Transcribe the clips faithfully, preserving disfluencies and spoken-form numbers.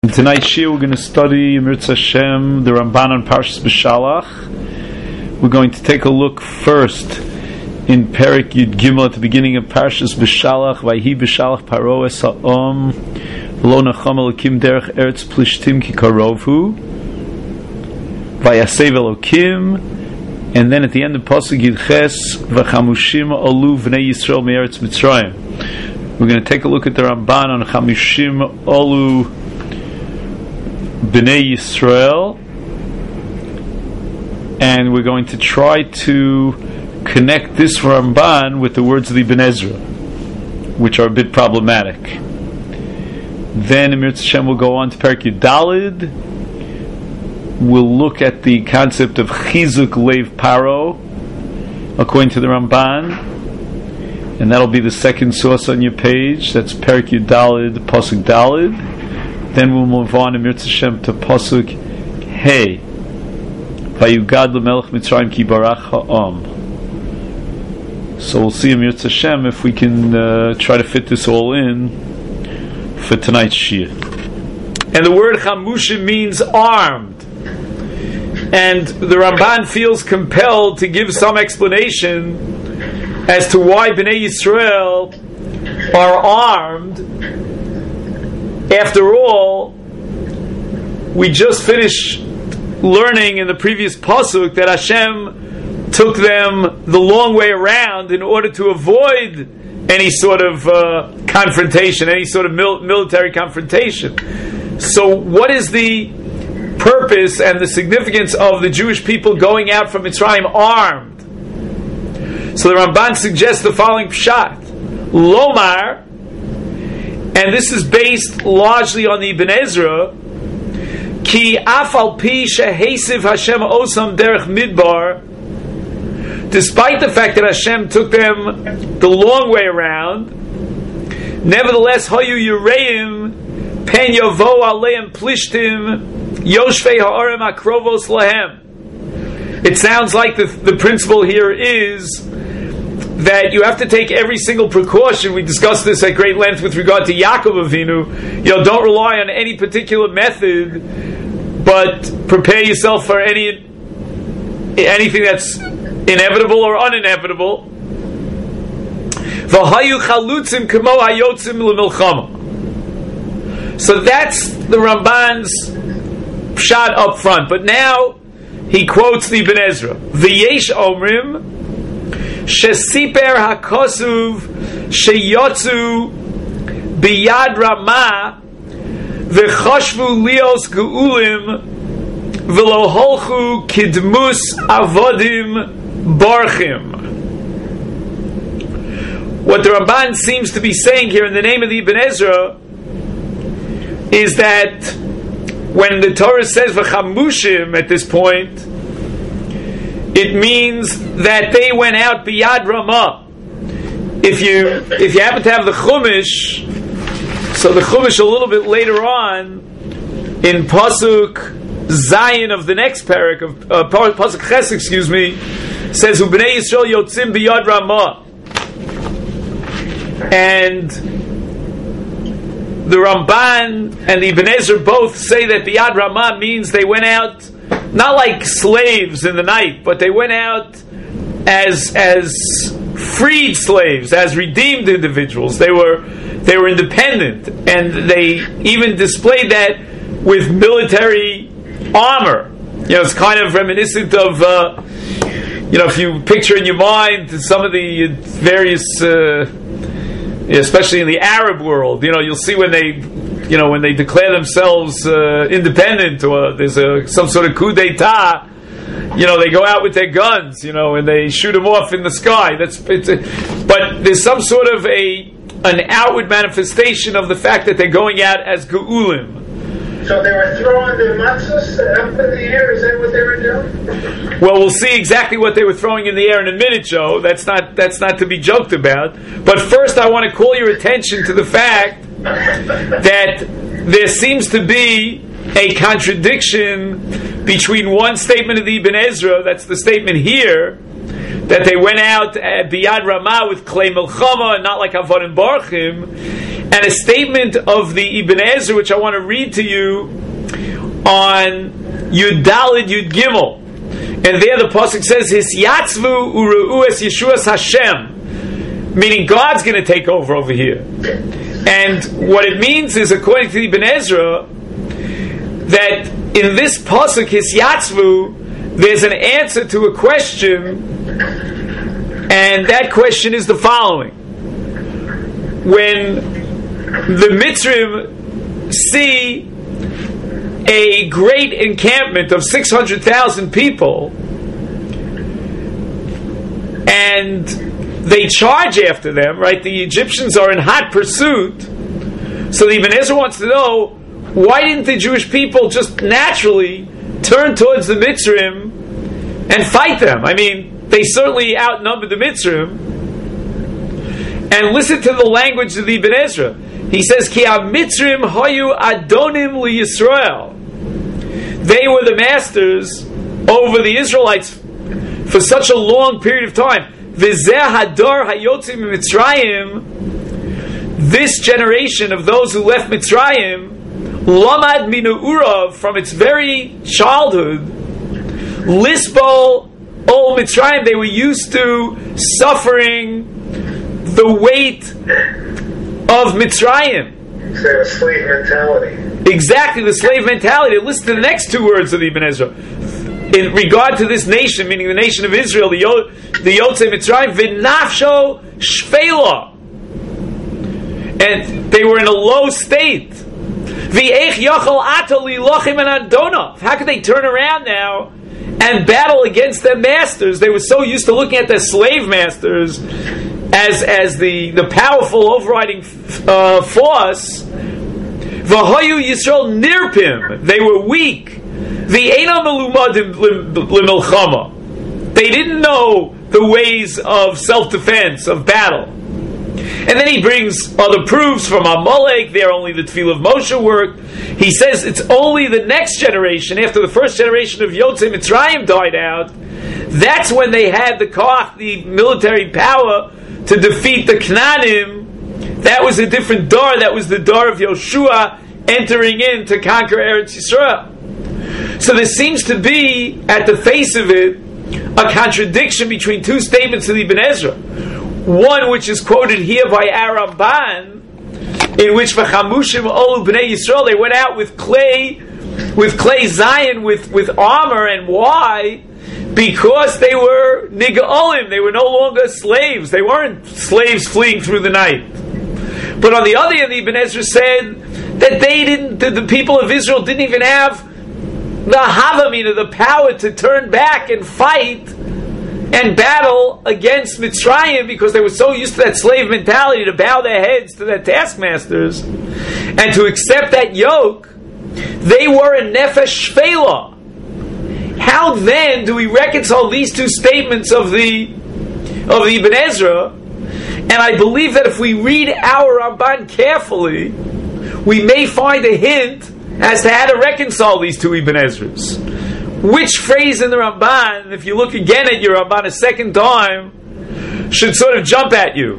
In tonight's shiur, we're going to study Mirz Hashem, the Ramban on Parshas Beshalach. We're going to take a look first in Perek Yud Gimel at the beginning of Parshas Beshalach. Vayhi Beshalach Paro es ha'om lo nacham elokim derech eretz plishtim ki karovhu vayasev elokim. And then at the end of Pasuk Yud Ches v'chamushim olu v'nei Yisrael me'eretz Mitzrayim. We're going to take a look at the Ramban on chamushim olu Bnei Yisrael, and we're going to try to connect this Ramban with the words of the Ibn Ezra, which are a bit problematic. Then Mirz Hashem will go on to Perek Yud Daled. We'll look at the concept of Chizuk Leiv Paro, according to the Ramban, and that'll be the second source on your page. That's Perek Yud Daled, Pasuk Daled. Then we'll move on in Mirz Hashem to Pasuk Hey. Vayugad lemelech Mitzrayim ki barach ha'am. So we'll see in Mirz Hashem if we can uh, try to fit this all in for tonight's shiur. And the word chamushim means armed. And the Ramban feels compelled to give some explanation as to why Bnei Yisrael are armed. After all, we just finished learning in the previous pasuk that Hashem took them the long way around in order to avoid any sort of uh, confrontation, any sort of mil- military confrontation. So what is the purpose and the significance of the Jewish people going out from Mitzrayim armed? So the Ramban suggests the following pshat. Lomar, and this is based largely on the Ibn Ezra, Ki afal pi shehesiv Hashem osam derech midbar, despite the fact that Hashem took them the long way around, nevertheless hayu yureim pen yavo aleim plishtim yoshvei ha'arim akrovos lahem. It sounds like the, the principle here is that you have to take every single precaution. We discussed this at great length with regard to Yaakov Avinu. You know, don't rely on any particular method, but prepare yourself for any anything that's inevitable or uninevitable. V'hayu chalutzim kamo hayotzim l'milchama. So that's the Ramban's pshat up front. But now he quotes the Ibn Ezra. V'yesh omrim Shesiper hakosuv sheyotzu biyad Ramah v'choshvu lios geulim v'lo holchu kidmus avodim barchim. What the Ramban seems to be saying here in the name of the Ibn Ezra is that when the Torah says v'chamushim at this point, it means that they went out biyad Ramah. If you if you happen to have the Chumash, so the Chumash a little bit later on in Pasuk Zayin of the next parak of uh, Pasuk Ches, excuse me, says Ubnei Yisrael yotzim biyad Ramah, and the Ramban and the Ibn Ezra both say that biyad Ramah means they went out not like slaves in the night, but they went out as as freed slaves, as redeemed individuals. They were they were independent, and they even displayed that with military armor. You know, it's kind of reminiscent of uh, you know, if you picture in your mind some of the various, uh, especially in the Arab world, you know, you'll see when they. You know, when they declare themselves uh, independent, or there's a, some sort of coup d'état, you know, they go out with their guns, you know, and they shoot them off in the sky. That's, it's a, but there's some sort of a an outward manifestation of the fact that they're going out as geulim. So they were throwing the matzahs up in the air? Is that what they were doing? Well, we'll see exactly what they were throwing in the air in a minute, Joe. That's not that's not to be joked about. But first, I want to call your attention to the fact that there seems to be a contradiction between one statement of the Ibn Ezra, that's the statement here, that they went out at Biyad Ramah with Klei Melchama and not like Avodim Barchim, and a statement of the Ibn Ezra, which I want to read to you on Yud Daled Yud Gimel. And there the pasuk says, "Hisyatzvu uru'u es Yeshuas Hashem," meaning God's going to take over over here. And what it means is, according to Ibn Ezra, that in this pasuk Hisyatzvu, there's an answer to a question, and that question is the following: when the Mitzrim see a great encampment of six hundred thousand people, and they charge after them, right? The Egyptians are in hot pursuit. So the Ibn Ezra wants to know, why didn't the Jewish people just naturally turn towards the Mitzrim and fight them? I mean, they certainly outnumbered the Mitzrim. And listen to the language of the Ibn Ezra. He says, Ki ha-Mitzrim hayu adonim li-Yisrael. They were the masters over the Israelites for such a long period of time. V'zeh hadar hayotzim Mitzrayim, this generation of those who left Mitzrayim, lamad minu'urav, from its very childhood, lisbol ol Mitzrayim, they were used to suffering the weight of Mitzrayim. It's a slave mentality. Exactly, the slave mentality. Listen to the next two words of the Ibn Ezra. In regard to this nation, meaning the nation of Israel, the Yo- the Yotzei Mitzrayim, v'nafsho shfela, and they were in a low state. V'eich yachal ata lilochim and adonov. How could they turn around now and battle against their masters? They were so used to looking at their slave masters as as the, the powerful overriding uh, force. V'hayu Yisrael nirpim. They were weak. V'eina melumadim limilchama. They didn't know the ways of self-defense, of battle. And then he brings other proofs from Amalek. There only the Tefillah of Moshe worked. He says it's only the next generation, after the first generation of Yotzei Mitzrayim died out, that's when they had the koach, the military power, to defeat the Knanim. That was a different dar. That was the dar of Yoshua entering in to conquer Eretz Yisrael. So there seems to be, at the face of it, a contradiction between two statements of Ibn Ezra. One which is quoted here by Aramban, in which V'chamushim olu b'nei Yisrael, they went out with clay, with clay Zion, with, with armor, and why? Because they were niga'olim, they were no longer slaves. They weren't slaves fleeing through the night. But on the other hand, Ibn Ezra said that they didn't, that the people of Israel didn't even have the havamina, the power to turn back and fight and battle against Mitzrayim, because they were so used to that slave mentality to bow their heads to their taskmasters and to accept that yoke. They were a nefesh shfela. How then do we reconcile these two statements of the of the Ibn Ezra? And I believe that if we read our Ramban carefully, we may find a hint as to how to reconcile these two Ibn Ezras. Which phrase in the Ramban, if you look again at your Ramban a second time, should sort of jump at you?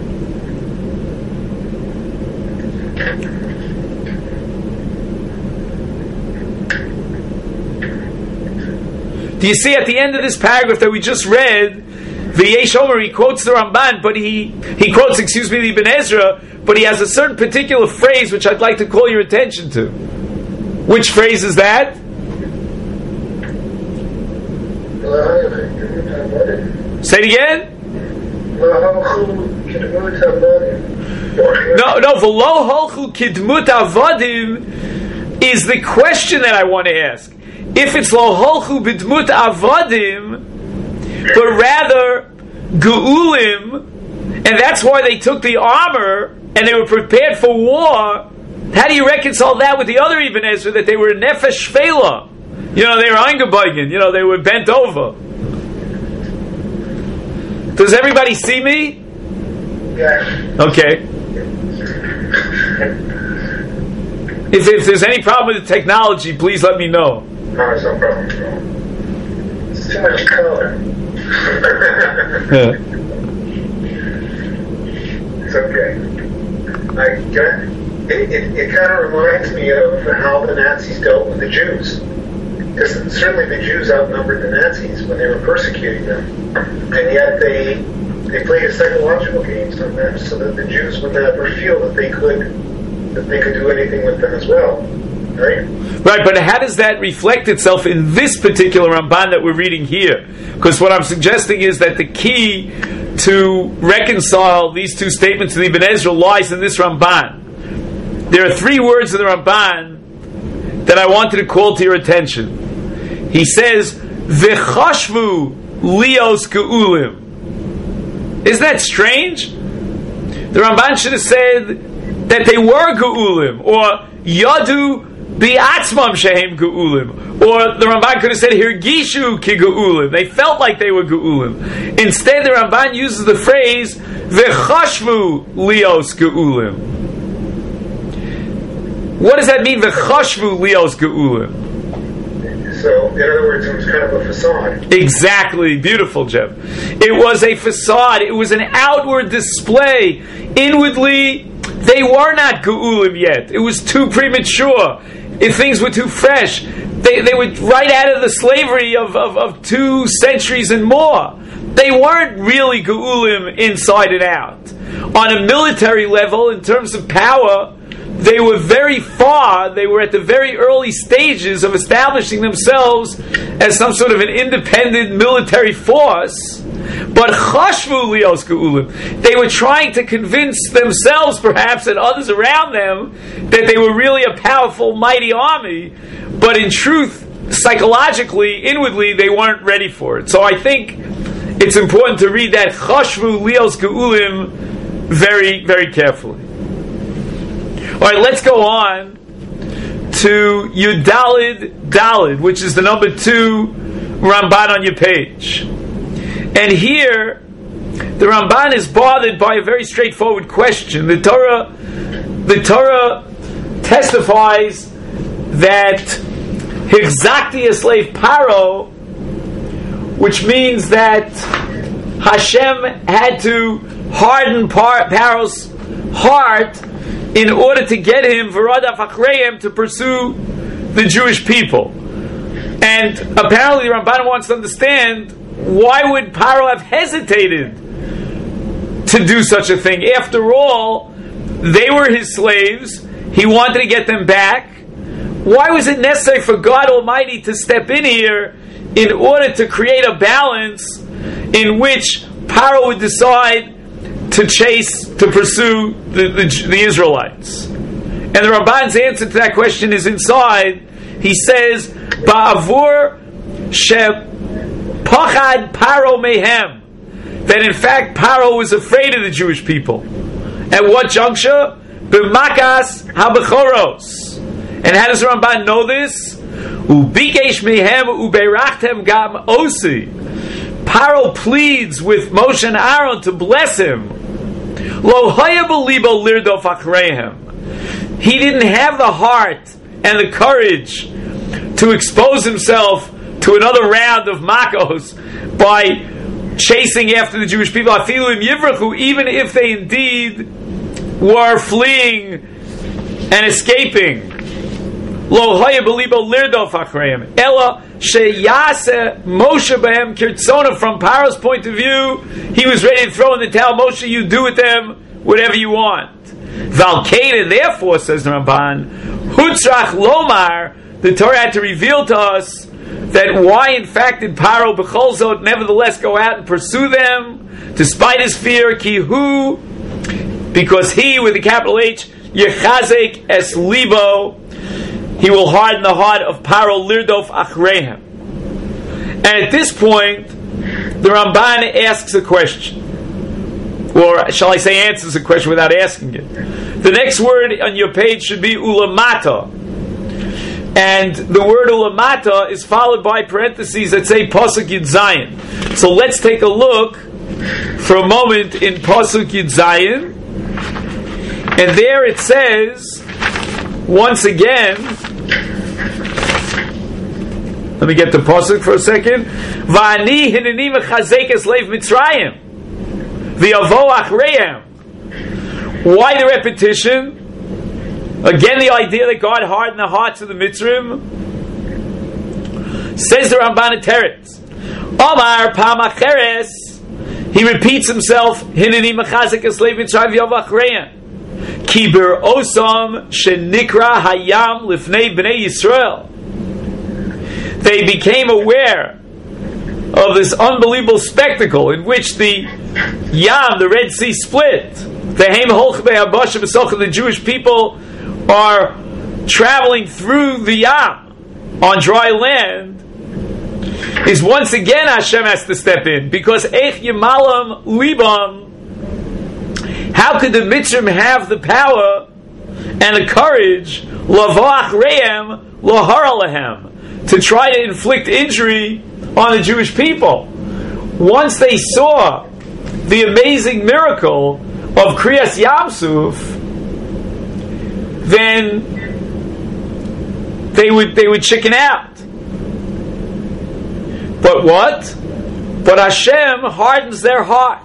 Do you see at the end of this paragraph that we just read, V'yesh Omer, he quotes the Ramban, but he, he quotes, excuse me, the Ibn Ezra, but he has a certain particular phrase which I'd like to call your attention to. Which phrase is that? Say it again? No, no, V'lo holchu kidmut avadim is the question that I want to ask. If it's lo holchu bidmut avadim, but rather geulim, and that's why they took the armor and they were prepared for war, how do you reconcile that with the other Ibn Ezra, that they were nefesh shfela? You know, they were eingebeugen, you know, they were bent over. Does everybody see me? Yeah. Okay. If, if there's any problem with the technology, please let me know. No, it's no problem. It's too much color. Yeah. It's okay. I got, it, it, it kind of reminds me of how the Nazis dealt with the Jews. Because certainly the Jews outnumbered the Nazis when they were persecuting them. And yet they they played a psychological game sometimes so that the Jews would never feel that they could that they could do anything with them as well. Right? Right, but how does that reflect itself in this particular Ramban that we're reading here? Because what I'm suggesting is that the key to reconcile these two statements of the Ibn Ezra lies in this Ramban. There are three words in the Ramban that I wanted to call to your attention. He says, V'chashvu lios ge'ulim. Isn't that strange? The Ramban should have said that they were ge'ulim, or yadu bi'atzmam shehem ge'ulim, or the Ramban could have said hirgishu ki ge'ulim. They felt like they were ge'ulim. Instead, the Ramban uses the phrase v'chashvu lios ge'ulim. What does that mean, v'chashvu lios ge'ulim? So, in other words, it was kind of a facade. Exactly. Beautiful, Jeff. It was a facade. It was an outward display. Inwardly, they were not ge'ulim yet. It was too premature. If things were too fresh. They, they were right out of the slavery of, of, of two centuries and more. They weren't really ge'ulim inside and out. On a military level, in terms of power, they were very far, they were at the very early stages of establishing themselves as some sort of an independent military force. But chashvu lios ge'ulim, they were trying to convince themselves, perhaps, and others around them, that they were really a powerful, mighty army. But in truth, psychologically, inwardly, they weren't ready for it. So I think it's important to read that chashvu lios ge'ulim very, very carefully. All right, let's go on to Yudalid Dalid, which is the number two Ramban on your page. And here, the Ramban is bothered by a very straightforward question. The Torah, the Torah testifies that Hixzakti a slave Paro, which means that Hashem had to harden Par- Paro's heart in order to get him, V'radaf achreihem, to pursue the Jewish people. And apparently the Ramban wants to understand, why would Paro have hesitated to do such a thing? After all, they were his slaves. He wanted to get them back. Why was it necessary for God Almighty to step in here in order to create a balance in which Paro would decide to chase, to pursue the, the, the Israelites? And the Ramban's answer to that question is inside. He says, Ba'avur she pachad Paro mehem, that in fact Paro was afraid of the Jewish people. At what juncture? B'makas habechoros. And how does the Ramban know this? Ubikesh mehem uberachtem gam osi. Paro pleads with Moshe and Aaron to bless him. Lo hayabel libo lirdof achreihem. He didn't have the heart and the courage to expose himself to another round of makos by chasing after the Jewish people. Afilu im yivrachu, even if they indeed were fleeing and escaping. Lo hayabel libo lirdof achreihem. Ella sheyase Moshe behem kirtzona. From Paro's point of view, he was ready to throw in the towel. Moshe, you do with them whatever you want. Valkeda, therefore, says the Ramban, Hutzrach Lomar, the Torah had to reveal to us that why, in fact, did Paro B'chol Zot nevertheless go out and pursue them, despite his fear, Kihu, because he, with the capital H, Yechazek Es Libo, he will harden the heart of Paro Lirdof Achreihem. And at this point, the Ramban asks a question. Or shall I say answers a question without asking it. The next word on your page should be ulamata. And the word ulamata is followed by parentheses that say Pasuk Yud Zayin. So let's take a look for a moment in Pasuk Yud Zayin. And there it says, once again, let me get the Pasuk for a second. Va'ani hineni mechazek es leiv Mitzrayim. V'yavo achreihem. Why the repetition? Again, the idea that God hardened the hearts of the Mitzrim. Says the Ramban in Teretz, Omar Pamacheres. He repeats himself. Hineni Mechazik Eslev Mitzrayim Yovach Reyan. Kiber Osam Shenikra Hayam Lifnei Bnei Yisrael. They became aware of this unbelievable spectacle in which the Yam, the Red Sea, split. The Jewish people are traveling through the Yam on dry land. Is once again Hashem has to step in, because Eich Yemalam Libam. How could the Mitzrim have the power and the courage Lavach Rehem Lahar Alehem to try to inflict injury on the Jewish people? Once they saw the amazing miracle of Kriyas Yamsuf, then they would they would chicken out. But what? But Hashem hardens their heart.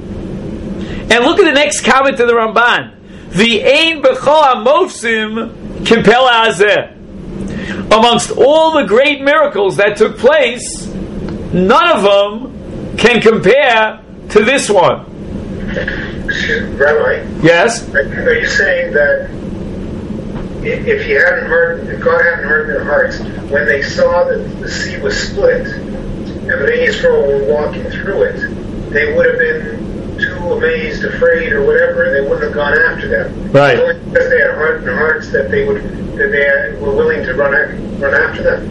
And look at the next comment of the Ramban. The Ein B'chol HaMofsim Kimpel Hazeh. Amongst all the great miracles that took place, none of them can compare to this one. Rabbi? Yes? Are you saying that if you hadn't heard, if God hadn't heard their hearts, when they saw that the sea was split, and Bnei Yisrael were walking through it, they would have been too amazed, afraid, or whatever, and they wouldn't have gone after them. Right. Only because they had hardened hearts that they would, that they were willing to run run after them.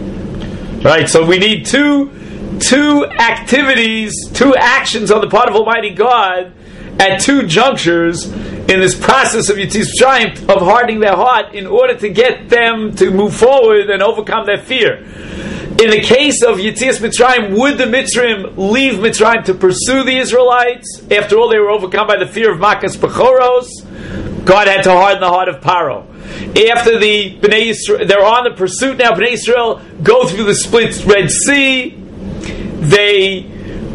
Right. So we need two two activities, two actions on the part of Almighty God at two junctures in this process of Yetzias Mitzrayim, of hardening their heart in order to get them to move forward and overcome their fear. In the case of Yetzias Mitzrayim, would the Mitzrim leave Mitzrayim to pursue the Israelites? After all, they were overcome by the fear of Makas Bechoros. God had to harden the heart of Paro. After the Bnei Yisrael, they're on the pursuit now. Bnei Yisrael go through the split Red Sea. They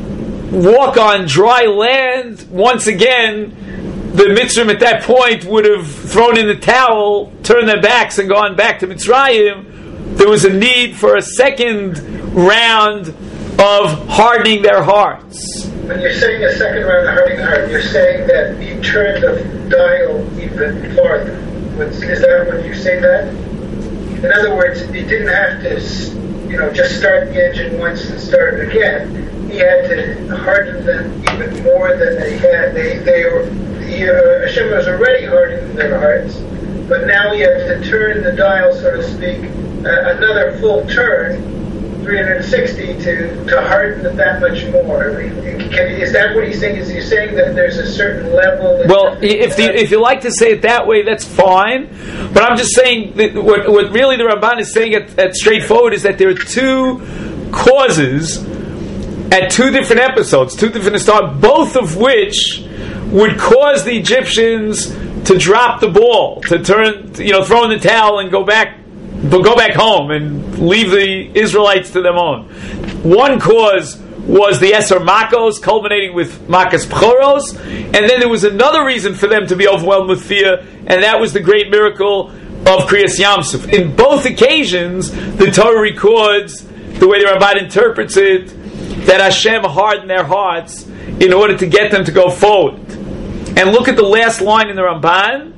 walk on dry land. Once again, the Mitzrim at that point would have thrown in the towel, turned their backs, and gone back to Mitzrayim. There was a need for a second round of hardening their hearts. When you're saying a second round of hardening the heart, you're saying that you turn the dial even farther. Is that when you say that? In other words, he didn't have to, you know, just start the engine once and start it again. He had to harden them even more than they had. They, they were, he, uh, Hashem was already hardening their hearts, but now he had to turn the dial, so to speak, uh, another full turn, three hundred sixty, to, to harden it that much more. I mean, can, is that what he's saying? Is he saying that there's a certain level? That well, if the, if you like to say it that way, that's fine. But I'm just saying that what, what really the Ramban is saying at, at straightforward is that there are two causes at two different episodes, two different stars, both of which would cause the Egyptians to drop the ball, to turn, you know, throw in the towel and go back. But go back home and leave the Israelites to their own. One cause was the Eser Makos, culminating with Makas Pchoros, and then there was another reason for them to be overwhelmed with fear, and that was the great miracle of Kriyas Yamsuf. In both occasions, the Torah records, the way the Ramban interprets it, that Hashem hardened their hearts in order to get them to go forward. And look at the last line in the Ramban.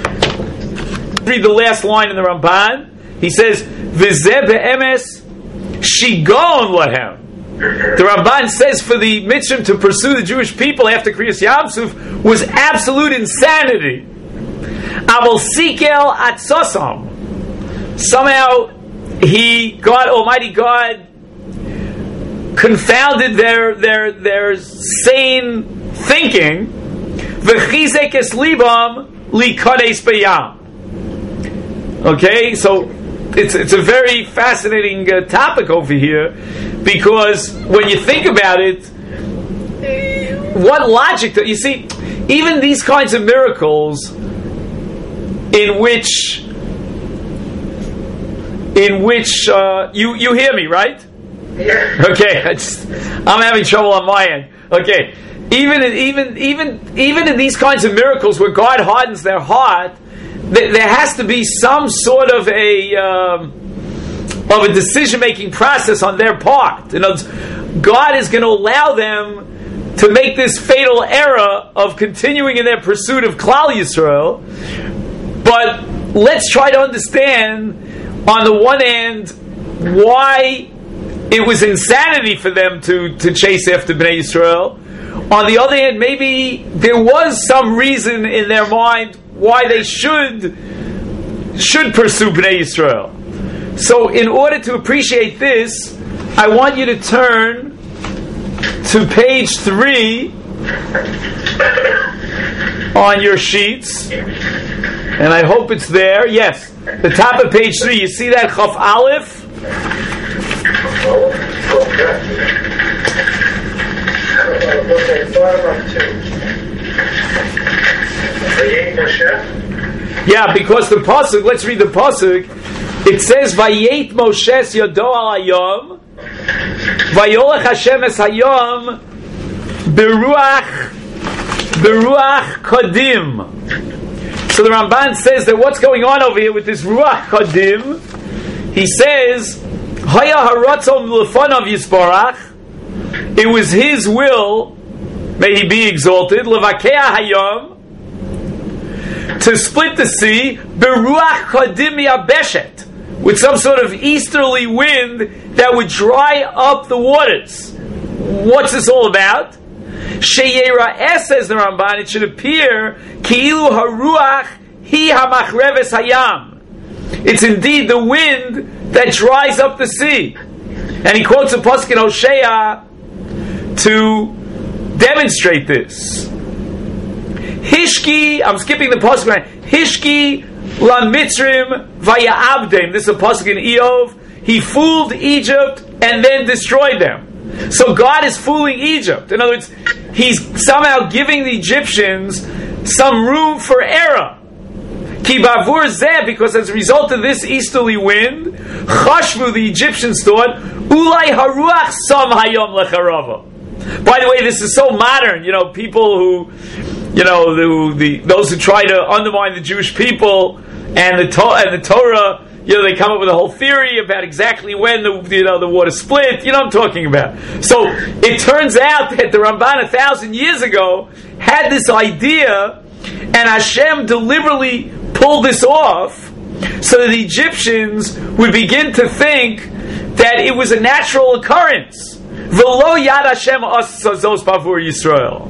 Read the last line in the Ramban. He says, "V'zeh be'emes shigon lahem." The Ramban says for the Mitzrim to pursue the Jewish people after Kriyas Yamsuf was absolute insanity. Aval sikel atzosam. Somehow, he, God, Almighty God, confounded their their their sane thinking. V'chizek es libam likodes b'yam. Okay, so it's it's a very fascinating uh, topic over here, because when you think about it, what logic do you see? Even these kinds of miracles, in which in which uh, you you hear me, right? Yeah. Okay, I just, I'm having trouble on my end. Okay, even in, even even even in these kinds of miracles where God hardens their heart, th- there has to be some sort of a um, of a decision-making process on their part. In other words, God is going to allow them to make this fatal error of continuing in their pursuit of Klal Yisrael. But let's try to understand, on the one hand, why it was insanity for them to, to chase after Bnei Yisrael. On the other hand, maybe there was some reason in their mind why they should should pursue Bnei Yisrael. So in order to appreciate this, I want you to turn to page three on your sheets. And I hope it's there. Yes, the top of page three. You see that Chaf Aleph? Yeah, because the pasuk. Let's read the pasuk. It says, "Vayet Moshe Yodo al Hayom, Vayolech Hashem es Hayom, beruach beruach kodim." So the Ramban says that what's going on over here with this ruach kodim? He says, "Haya haratzon lefanav yisbarach." It was His will, may He be exalted, levakea hayom, to split the sea, beruach kodim yabeshet, with some sort of easterly wind that would dry up the waters. What's this all about? Sheyera'eh, says the Ramban, it should appear ki'ilu haruach hi hamachreves hayam. It's indeed the wind that dries up the sea. And he quotes a pasuk in Hosea to demonstrate this. Hishki, I'm skipping the pasuk right. Hishki la mitzrim vaya'abdem. This is a pasuk in Eov. He fooled Egypt and then destroyed them. So God is fooling Egypt. In other words, He's somehow giving the Egyptians some room for error. Ki bavur zeh, because as a result of this easterly wind, chashvu, the Egyptians thought, ulai haruach sam hayom lecharava. By the way, this is so modern. You know, people who, you know, the, the those who try to undermine the Jewish people and the to- and the Torah. You know, they come up with a whole theory about exactly when the you know the water split. You know what I'm talking about. So it turns out that the Ramban a thousand years ago had this idea, and Hashem deliberately pulled this off so that the Egyptians would begin to think that it was a natural occurrence. V'lo yad Hashem asazos bavur Yisrael.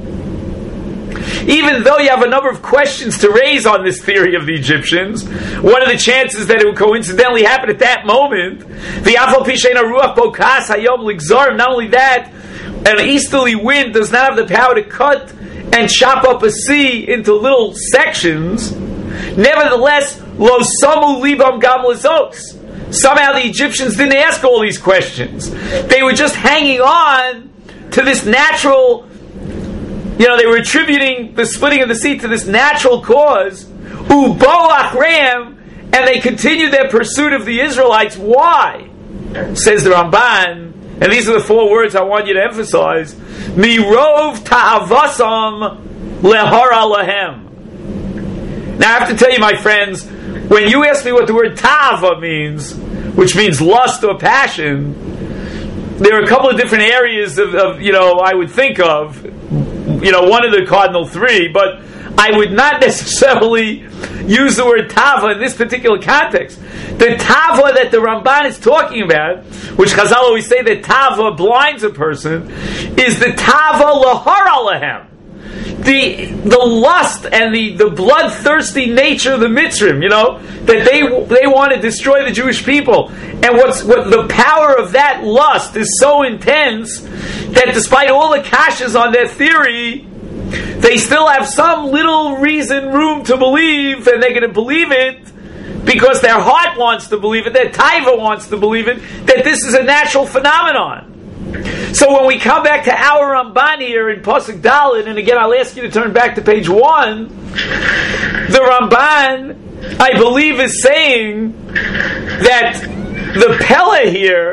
Even though you have a number of questions to raise on this theory of the Egyptians, what are the chances that it would coincidentally happen at that moment? The Afal Pishein Ruach Bokas Hayom Ligzar. Not only that, an easterly wind does not have the power to cut and chop up a sea into little sections. Nevertheless, Lo Samu Libam Gam Lezos. Somehow the Egyptians didn't ask all these questions. They were just hanging on to this natural. You know, they were attributing the splitting of the sea to this natural cause, ubo achreim, and they continued their pursuit of the Israelites. Why? Says the Ramban, and these are the four words I want you to emphasize: mirov ta'avasam lehara lahem. Now, I have to tell you, my friends, when you ask me what the word ta'ava means, which means lust or passion, there are a couple of different areas of, of you know, I would think of. You know, one of the cardinal three, but I would not necessarily use the word tava in this particular context. The tava that the Ramban is talking about, which Chazal always say that tava blinds a person, is the tava lahara lahem. The the lust and the, the bloodthirsty nature of the Mitzrim, you know, that they they want to destroy the Jewish people. And what's what the power of that lust is so intense that despite all the kashas on their theory, they still have some little reason, room to believe, and they're going to believe it because their heart wants to believe it, their taiva wants to believe it, that this is a natural phenomenon. So when we come back to our Ramban here in Pasuk Dalet, and again I'll ask you to turn back to page one, the Ramban, I believe, is saying that the Pella here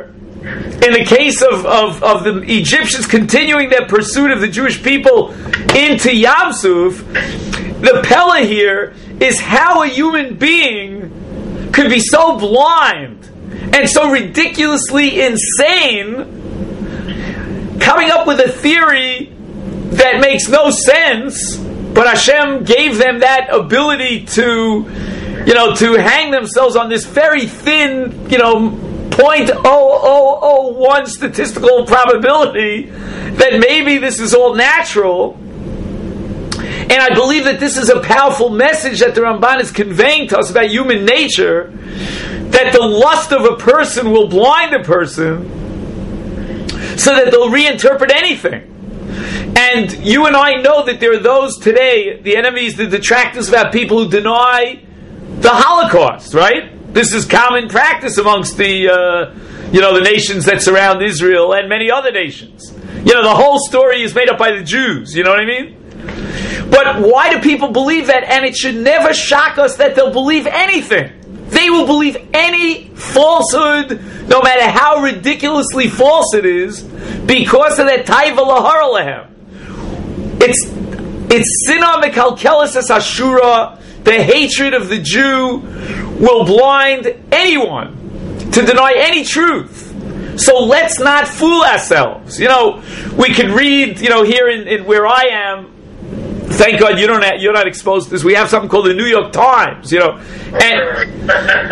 in the case of, of, of the Egyptians continuing their pursuit of the Jewish people into Yam Suf, the Pella here is how a human being could be so blind and so ridiculously insane, coming up with a theory that makes no sense, but Hashem gave them that ability to, you know, to hang themselves on this very thin, you know, zero point zero zero zero one statistical probability that maybe this is all natural. And I believe that this is a powerful message that the Ramban is conveying to us about human nature, that the lust of a person will blind a person so that they'll reinterpret anything. And you and I know that there are those today, the enemies, the detractors about people who deny the Holocaust, right? This is common practice amongst the, uh, you know, the nations that surround Israel and many other nations. You know, the whole story is made up by the Jews, you know what I mean? But why do people believe that? And it should never shock us that they'll believe anything. They will believe any falsehood, no matter how ridiculously false it is, because of that taiva lahara lehem. It's it's sinah mekalkelis es ashura. The hatred of the Jew will blind anyone to deny any truth. So let's not fool ourselves. You know, we could read, you know, here in, in where I am. Thank God you don't have, you're not exposed to this. We have something called the New York Times, you know, and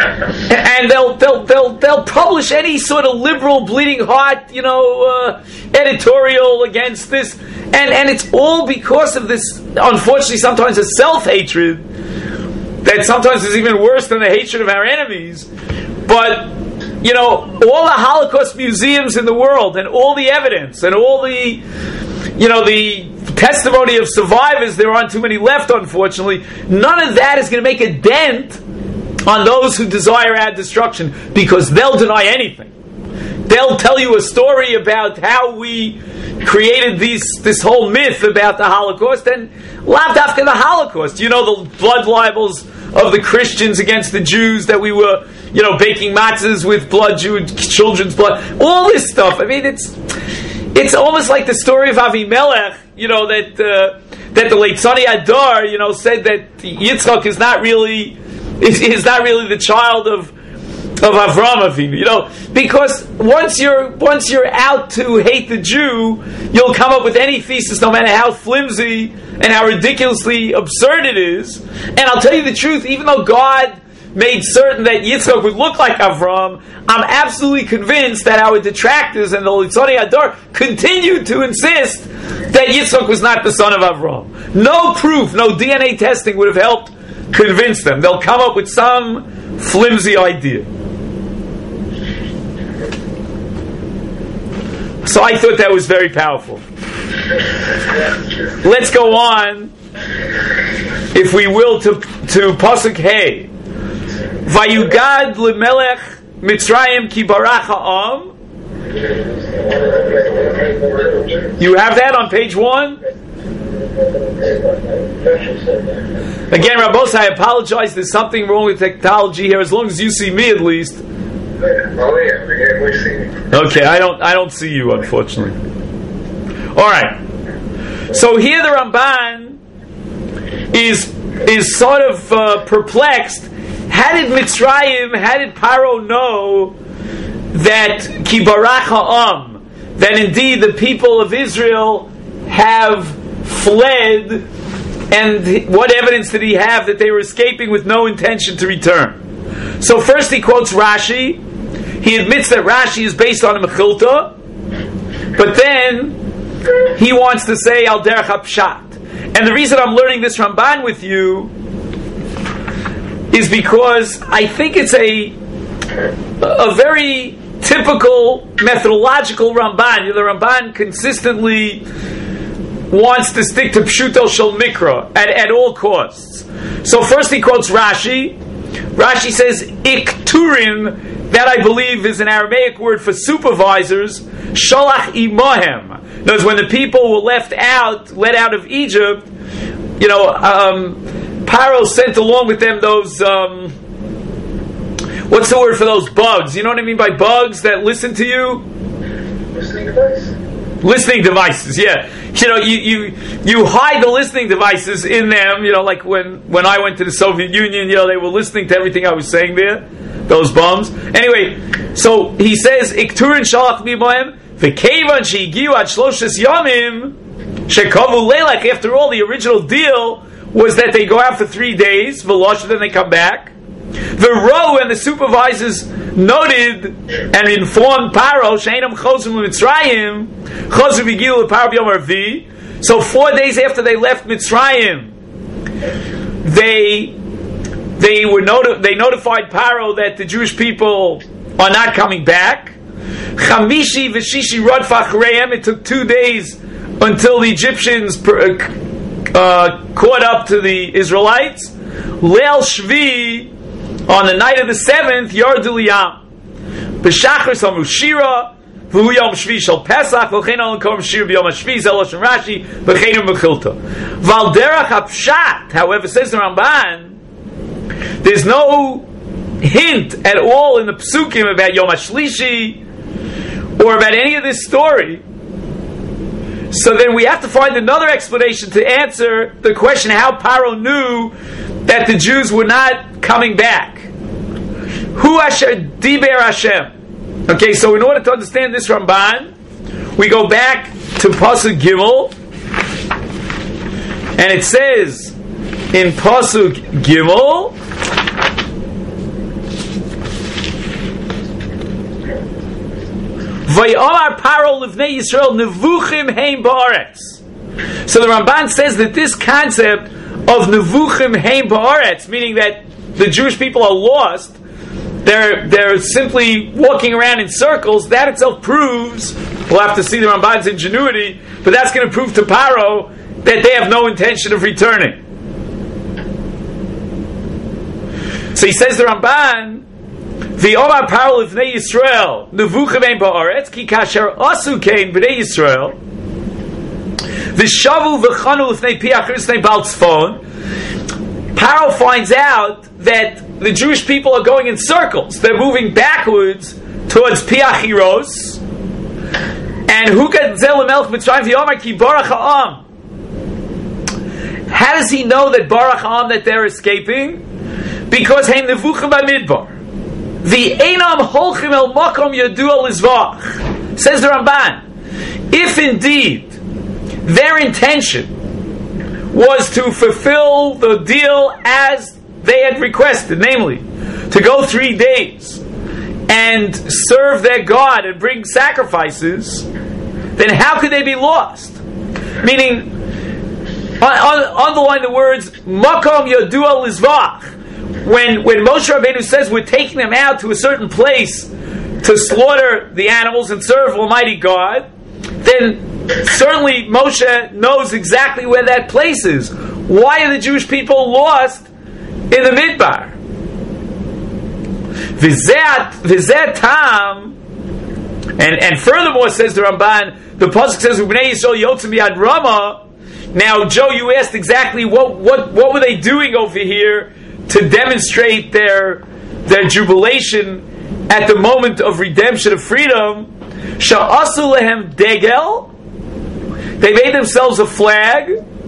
and they'll they'll they'll they'll publish any sort of liberal, bleeding heart, you know, uh, editorial against this, and and it's all because of this. Unfortunately, sometimes a self-hatred that sometimes is even worse than the hatred of our enemies. But you know, all the Holocaust museums in the world, and all the evidence, and all the, you know, the testimony of survivors, there aren't too many left, unfortunately. None of that is going to make a dent on those who desire our destruction, because they'll deny anything. They'll tell you a story about how we created these, this whole myth about the Holocaust, and lav dafka the Holocaust. You know, the blood libels of the Christians against the Jews, that we were, you know, baking matzahs with blood, Jew, children's blood, all this stuff. I mean, it's it's almost like the story of Avimelech, you know, that uh, that the late Tzani Adar, you know, said that Yitzchak is not really is, is not really the child of of Avram Avinu, you know, because once you're once you're out to hate the Jew, you'll come up with any thesis, no matter how flimsy and how ridiculously absurd it is. And I'll tell you the truth, even though God made certain that Yitzchak would look like Avram, I'm absolutely convinced that our detractors and the Litzoni Adar continued to insist that Yitzchak was not the son of Avram. No proof, no D N A testing would have helped convince them. They'll come up with some flimsy idea. So I thought that was very powerful. Let's go on, if we will, to to Pasuk Hey. Vayugad lemelech Mitzrayim ki barach ha'am. You have that on page one? Again, Rabbos, I apologize. There's something wrong with technology here. As long as you see me, at least. Oh yeah, we see me. Okay, I don't. I don't see you, unfortunately. All right. So here the Ramban is is sort of uh, perplexed. How did Mitzrayim, how did Paro know that Ki Barach Ha'am, that indeed the people of Israel have fled, and what evidence did he have that they were escaping with no intention to return? So first he quotes Rashi. He admits that Rashi is based on a Mechilta, but then he wants to say Al Derech HaPshat. And the reason I'm learning this Ramban with you is because I think it's a a very typical methodological Ramban. The Ramban consistently wants to stick to Pshuto Shel Mikra at, at all costs. So first he quotes Rashi. Rashi says Ikturim, that I believe is an Aramaic word for supervisors, Shalach Imahem. In other words, when the people were left out, let out of Egypt, you know, um, Paro sent along with them those, um, what's the word for those bugs? You know what I mean by bugs that listen to you? Listening device. Listening devices, yeah. You know, you, you you hide the listening devices in them. You know, like when, when I went to the Soviet Union, you know, they were listening to everything I was saying there. Those bums. Anyway, so he says, "Ikturin shalach mibohem v'kevan she'igiu ad shloshes yamim shekavu leilach." After all, the original deal was that they go out for three days, v'losh, then they come back. The row and the supervisors noted and informed Paro, Sheinam Chosum Mitzrayim, Chosum Vigil Paro B'Yom Arvi. So four days after they left Mitzrayim, they they were noti- they notified Paro that the Jewish people are not coming back. Chamishi v'Shishi Rodfa Achreihem. It took two days until the Egyptians uh, caught up to the Israelites. Leil Shvi. On the night of the seventh, Yardu Liyam. B'shachar Samru Shira, V'hu Yom Shvi Shal Pesach, V'chein Al Kom Shira B'Yom HaShvi, Zelosh and Rashi, V'chein B'chilta. Val Derach HaPshat, however, says the Ramban, there's no hint at all in the Psukim about Yom HaShlishi, or about any of this story. So then we have to find another explanation to answer the question how Paro knew that the Jews were not coming back. Hu asher diber Hashem. Okay, so in order to understand this Ramban, we go back to Pasuk Gimel, and it says in Pasuk Gimel, Vayomar Paro livnei Yisrael nevuchim heim ba'aretz. So the Ramban says that this concept of nevuchim heim ba'aretz, meaning that the Jewish people are lost, they're they're simply walking around in circles, that itself proves, we'll have to see the Ramban's ingenuity, but that's going to prove to Paro that they have no intention of returning. So he says the Ramban, the Omar Paro Livnei Yisrael nevuchim heim ba'aretz ki kasher asu kein b'nei Yisrael v'shavu v'chanu l'fnei piach l'fnei bal tzfon. Paro finds out that the Jewish people are going in circles. They're moving backwards towards Piach Hiros. And Hukat Zel Melch Mitzrayim v'Yomar ki Barach Ha'am. How does he know that Barach Ha'am, that they're escaping? Because Heim Nevuchim B'Midbar. The Einam Holchim El Makom Yadua Lizvach. Says the Ramban, if indeed their intention was to fulfill the deal as they had requested, namely, to go three days and serve their God and bring sacrifices, then how could they be lost? Meaning, un- un- underline the words, Makom Yadua Lizvach. When, when Moshe Rabbeinu says we're taking them out to a certain place to slaughter the animals and serve Almighty God, then certainly Moshe knows exactly where that place is. Why are the Jewish people lost in the Midbar? V'zeh tam, and and furthermore, says the Ramban, the pasuk says Ubnei Yisrael yotzim yad Rama. Now, Joe, you asked exactly what what what were they doing over here to demonstrate their their jubilation at the moment of redemption of freedom? Sha'asu lehem degel. They made themselves a flag.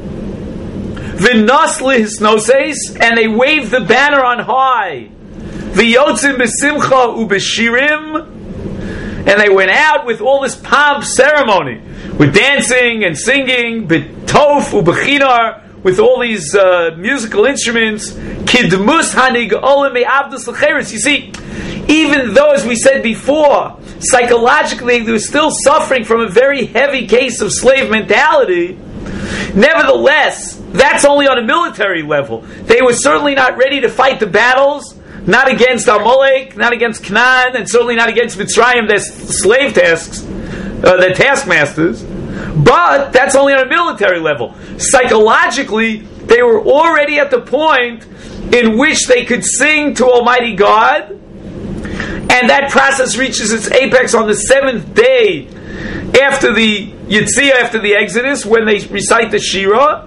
V'nas lihisnoses, and they waved the banner on high. V'yotzim b'simcha u'b'shirim, and they went out with all this pomp ceremony, with dancing and singing, b'tof u'b'chinar, with all these uh, musical instruments. Kidmus hanig olim me'avdus l'cheres. You see, even though, as we said before, psychologically they were still suffering from a very heavy case of slave mentality, nevertheless, that's only on a military level. They were certainly not ready to fight the battles, not against Amalek, not against Canaan, and certainly not against Mitzrayim, their slave tasks, uh, their taskmasters. But that's only on a military level. Psychologically, they were already at the point in which they could sing to Almighty God, and that process reaches its apex on the seventh day after the Yetziah, after the Exodus, when they recite the Shira.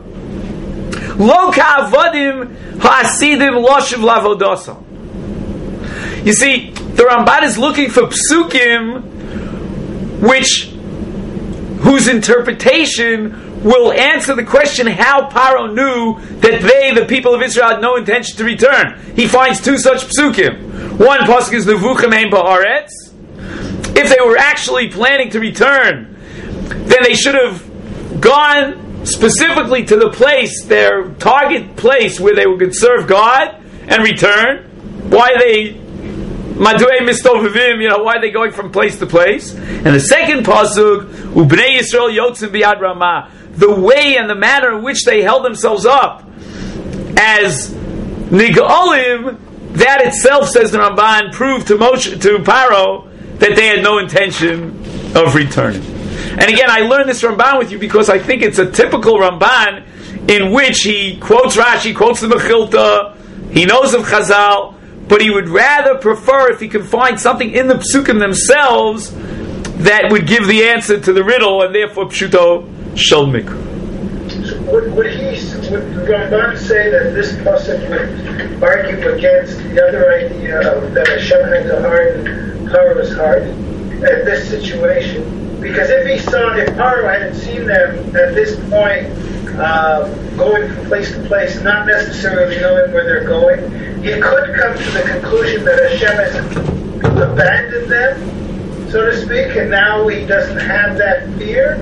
Lo ka'avadim ha'asidim loshiv lavodosam. You see, the Ramban is looking for psukim which, whose interpretation will answer the question how Paro knew that they, the people of Israel, had no intention to return. He finds two such psukim. One pasuk is Nevuchem Ein Ba'aretz. If they were actually planning to return, then they should have gone specifically to the place, their target place where they would serve God and return. Why are they Maduei Mistovivim, you know, why are they going from place to place? And the second pasuk, Ubnei Yisrael Yotzim Biad Ramah, the way and the manner in which they held themselves up as Nigalim, that itself, says the Ramban, proved to Moshe, to Paro, that they had no intention of returning. And again, I learned this Ramban with you because I think it's a typical Ramban in which he quotes Rashi, quotes the Mechilta, he knows of Chazal, but he would rather prefer if he could find something in the Psukim themselves that would give the answer to the riddle, and therefore Pshuto Shel Mikra. So would, would he, would Ramban say that this pasuk would argue against the other idea of that Hashem had to harden Paro's heart at this situation? Because if he saw, if Paro hadn't seen them at this point, uh, going from place to place, not necessarily knowing where they're going, he could come to the conclusion that Hashem has abandoned them, so to speak, and now he doesn't have that fear.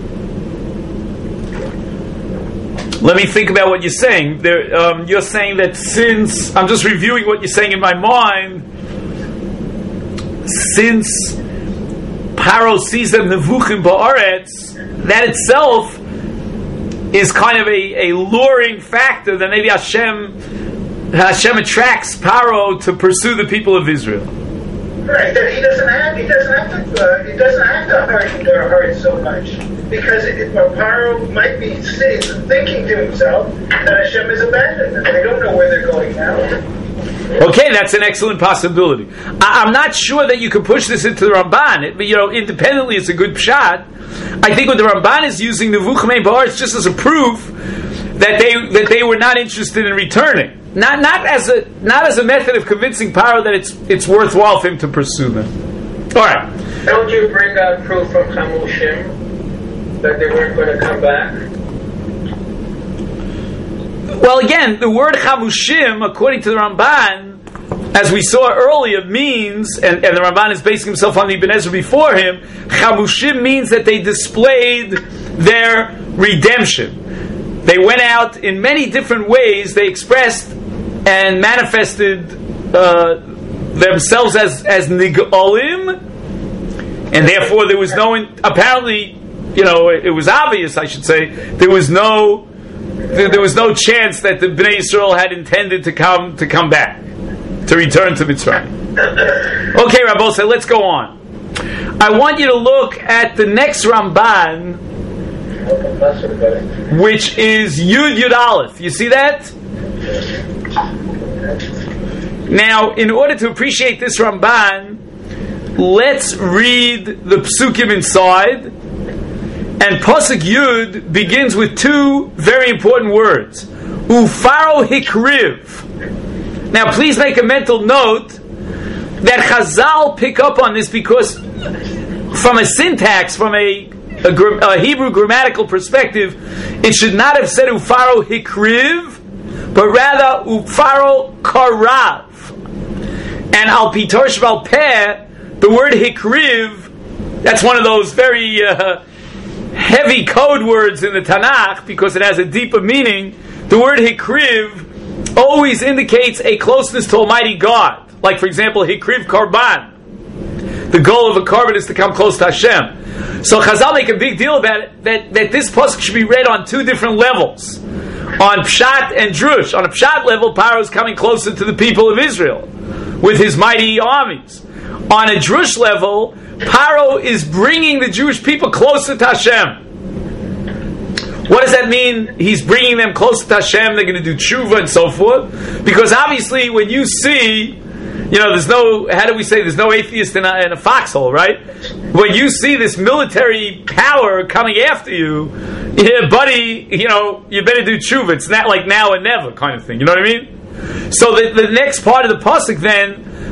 Let me think about what you're saying. There, um, you're saying that since, I'm just reviewing what you're saying in my mind, since Paro sees them Nevuchim Ba'aretz, that itself is kind of a, a luring factor that maybe Hashem Hashem attracts Paro to pursue the people of Israel. Right, that he doesn't have, he doesn't have to, uh, he doesn't have to harden their heart so much, because it, uh, Paro might be sitting, thinking to himself that Hashem is abandoned them. They don't know where they're going now. Okay, that's an excellent possibility. I, I'm not sure that you could push this into the Ramban. It, you know, independently, it's a good pshat. I think what the Ramban is using Nevuchem Ein Ba'aretz just as a proof that they that they were not interested in returning. Not not as a not as a method of convincing Paro that it's it's worthwhile for him to pursue them. All right. Don't you bring out proof from Chamushim that they weren't going to come back? Well, again, the word Chamushim, according to the Ramban, as we saw earlier, means, and, and the Ramban is basing himself on the Ibn Ezra before him, Chamushim means that they displayed their redemption. They went out in many different ways. They expressed and manifested uh, themselves as as Nigalim, and therefore there was no, apparently, you know, it was obvious, I should say, there was no there was no chance that the Bnei Yisrael had intended to come to come back, to return to Mitzrayim. Okay, Rabbosai, let's go on. I want you to look at the next Ramban, which is Yud Yud Aleph. You see that? Now, in order to appreciate this Ramban, let's read the psukim inside. And Pasuk Yud begins with two very important words. Ufaro hikriv. Now, please make a mental note that Chazal pick up on this because from a syntax, from a A, a Hebrew grammatical perspective, it should not have said Ufaro Hikriv, but rather Ufaro Karav. And Al Pitor Shval Peh, the word Hikriv, that's one of those very uh, heavy code words in the Tanakh because it has a deeper meaning. The word Hikriv always indicates a closeness to Almighty God. Like, for example, Hikriv Karban. The goal of a carbon is to come close to Hashem. So Chazal make a big deal about it, that, that this pasuk should be read on two different levels. On Pshat and Drush. On a Pshat level, Paro is coming closer to the people of Israel with his mighty armies. On a Drush level, Paro is bringing the Jewish people closer to Hashem. What does that mean? He's bringing them closer to Hashem, they're going to do tshuva and so forth. Because obviously when you see, you know, there's no, how do we say, there's no atheist in a, in a foxhole, right? When you see this military power coming after you, yeah, buddy, you know, you better do tshuva. It's not like now and never kind of thing, you know what I mean? So the, the next part of the pasuk then,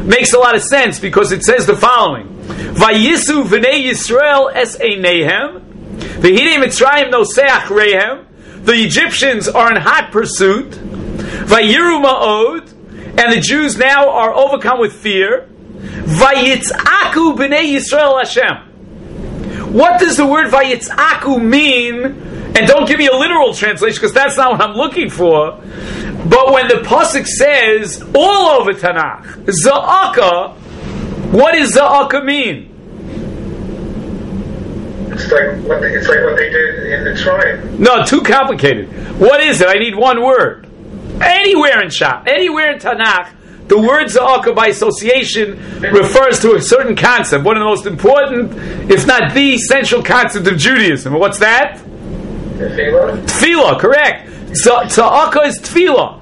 makes a lot of sense because it says the following: Vayisu v'nei Yisrael es einehem, v'hidei Mitzrayim noseach rehem. The Egyptians are in hot pursuit. Vayiru ma'od, and the Jews now are overcome with fear. Vayitzaku b'nei Yisrael Hashem. What does the word Vayitzaku mean? And don't give me a literal translation because that's not what I'm looking for. But when the pasuk says all over Tanakh, Za'aka, what does Za'aka mean? It's like what they, it's like what they did in the tribe. No, too complicated. What is it? I need one word. Anywhere in Shah, anywhere in Tanakh, the word Za'aka by association refers to a certain concept, one of the most important, if not the central concept of Judaism. What's that? Tefillah? Tefillah, correct. Za'aka is Tefillah.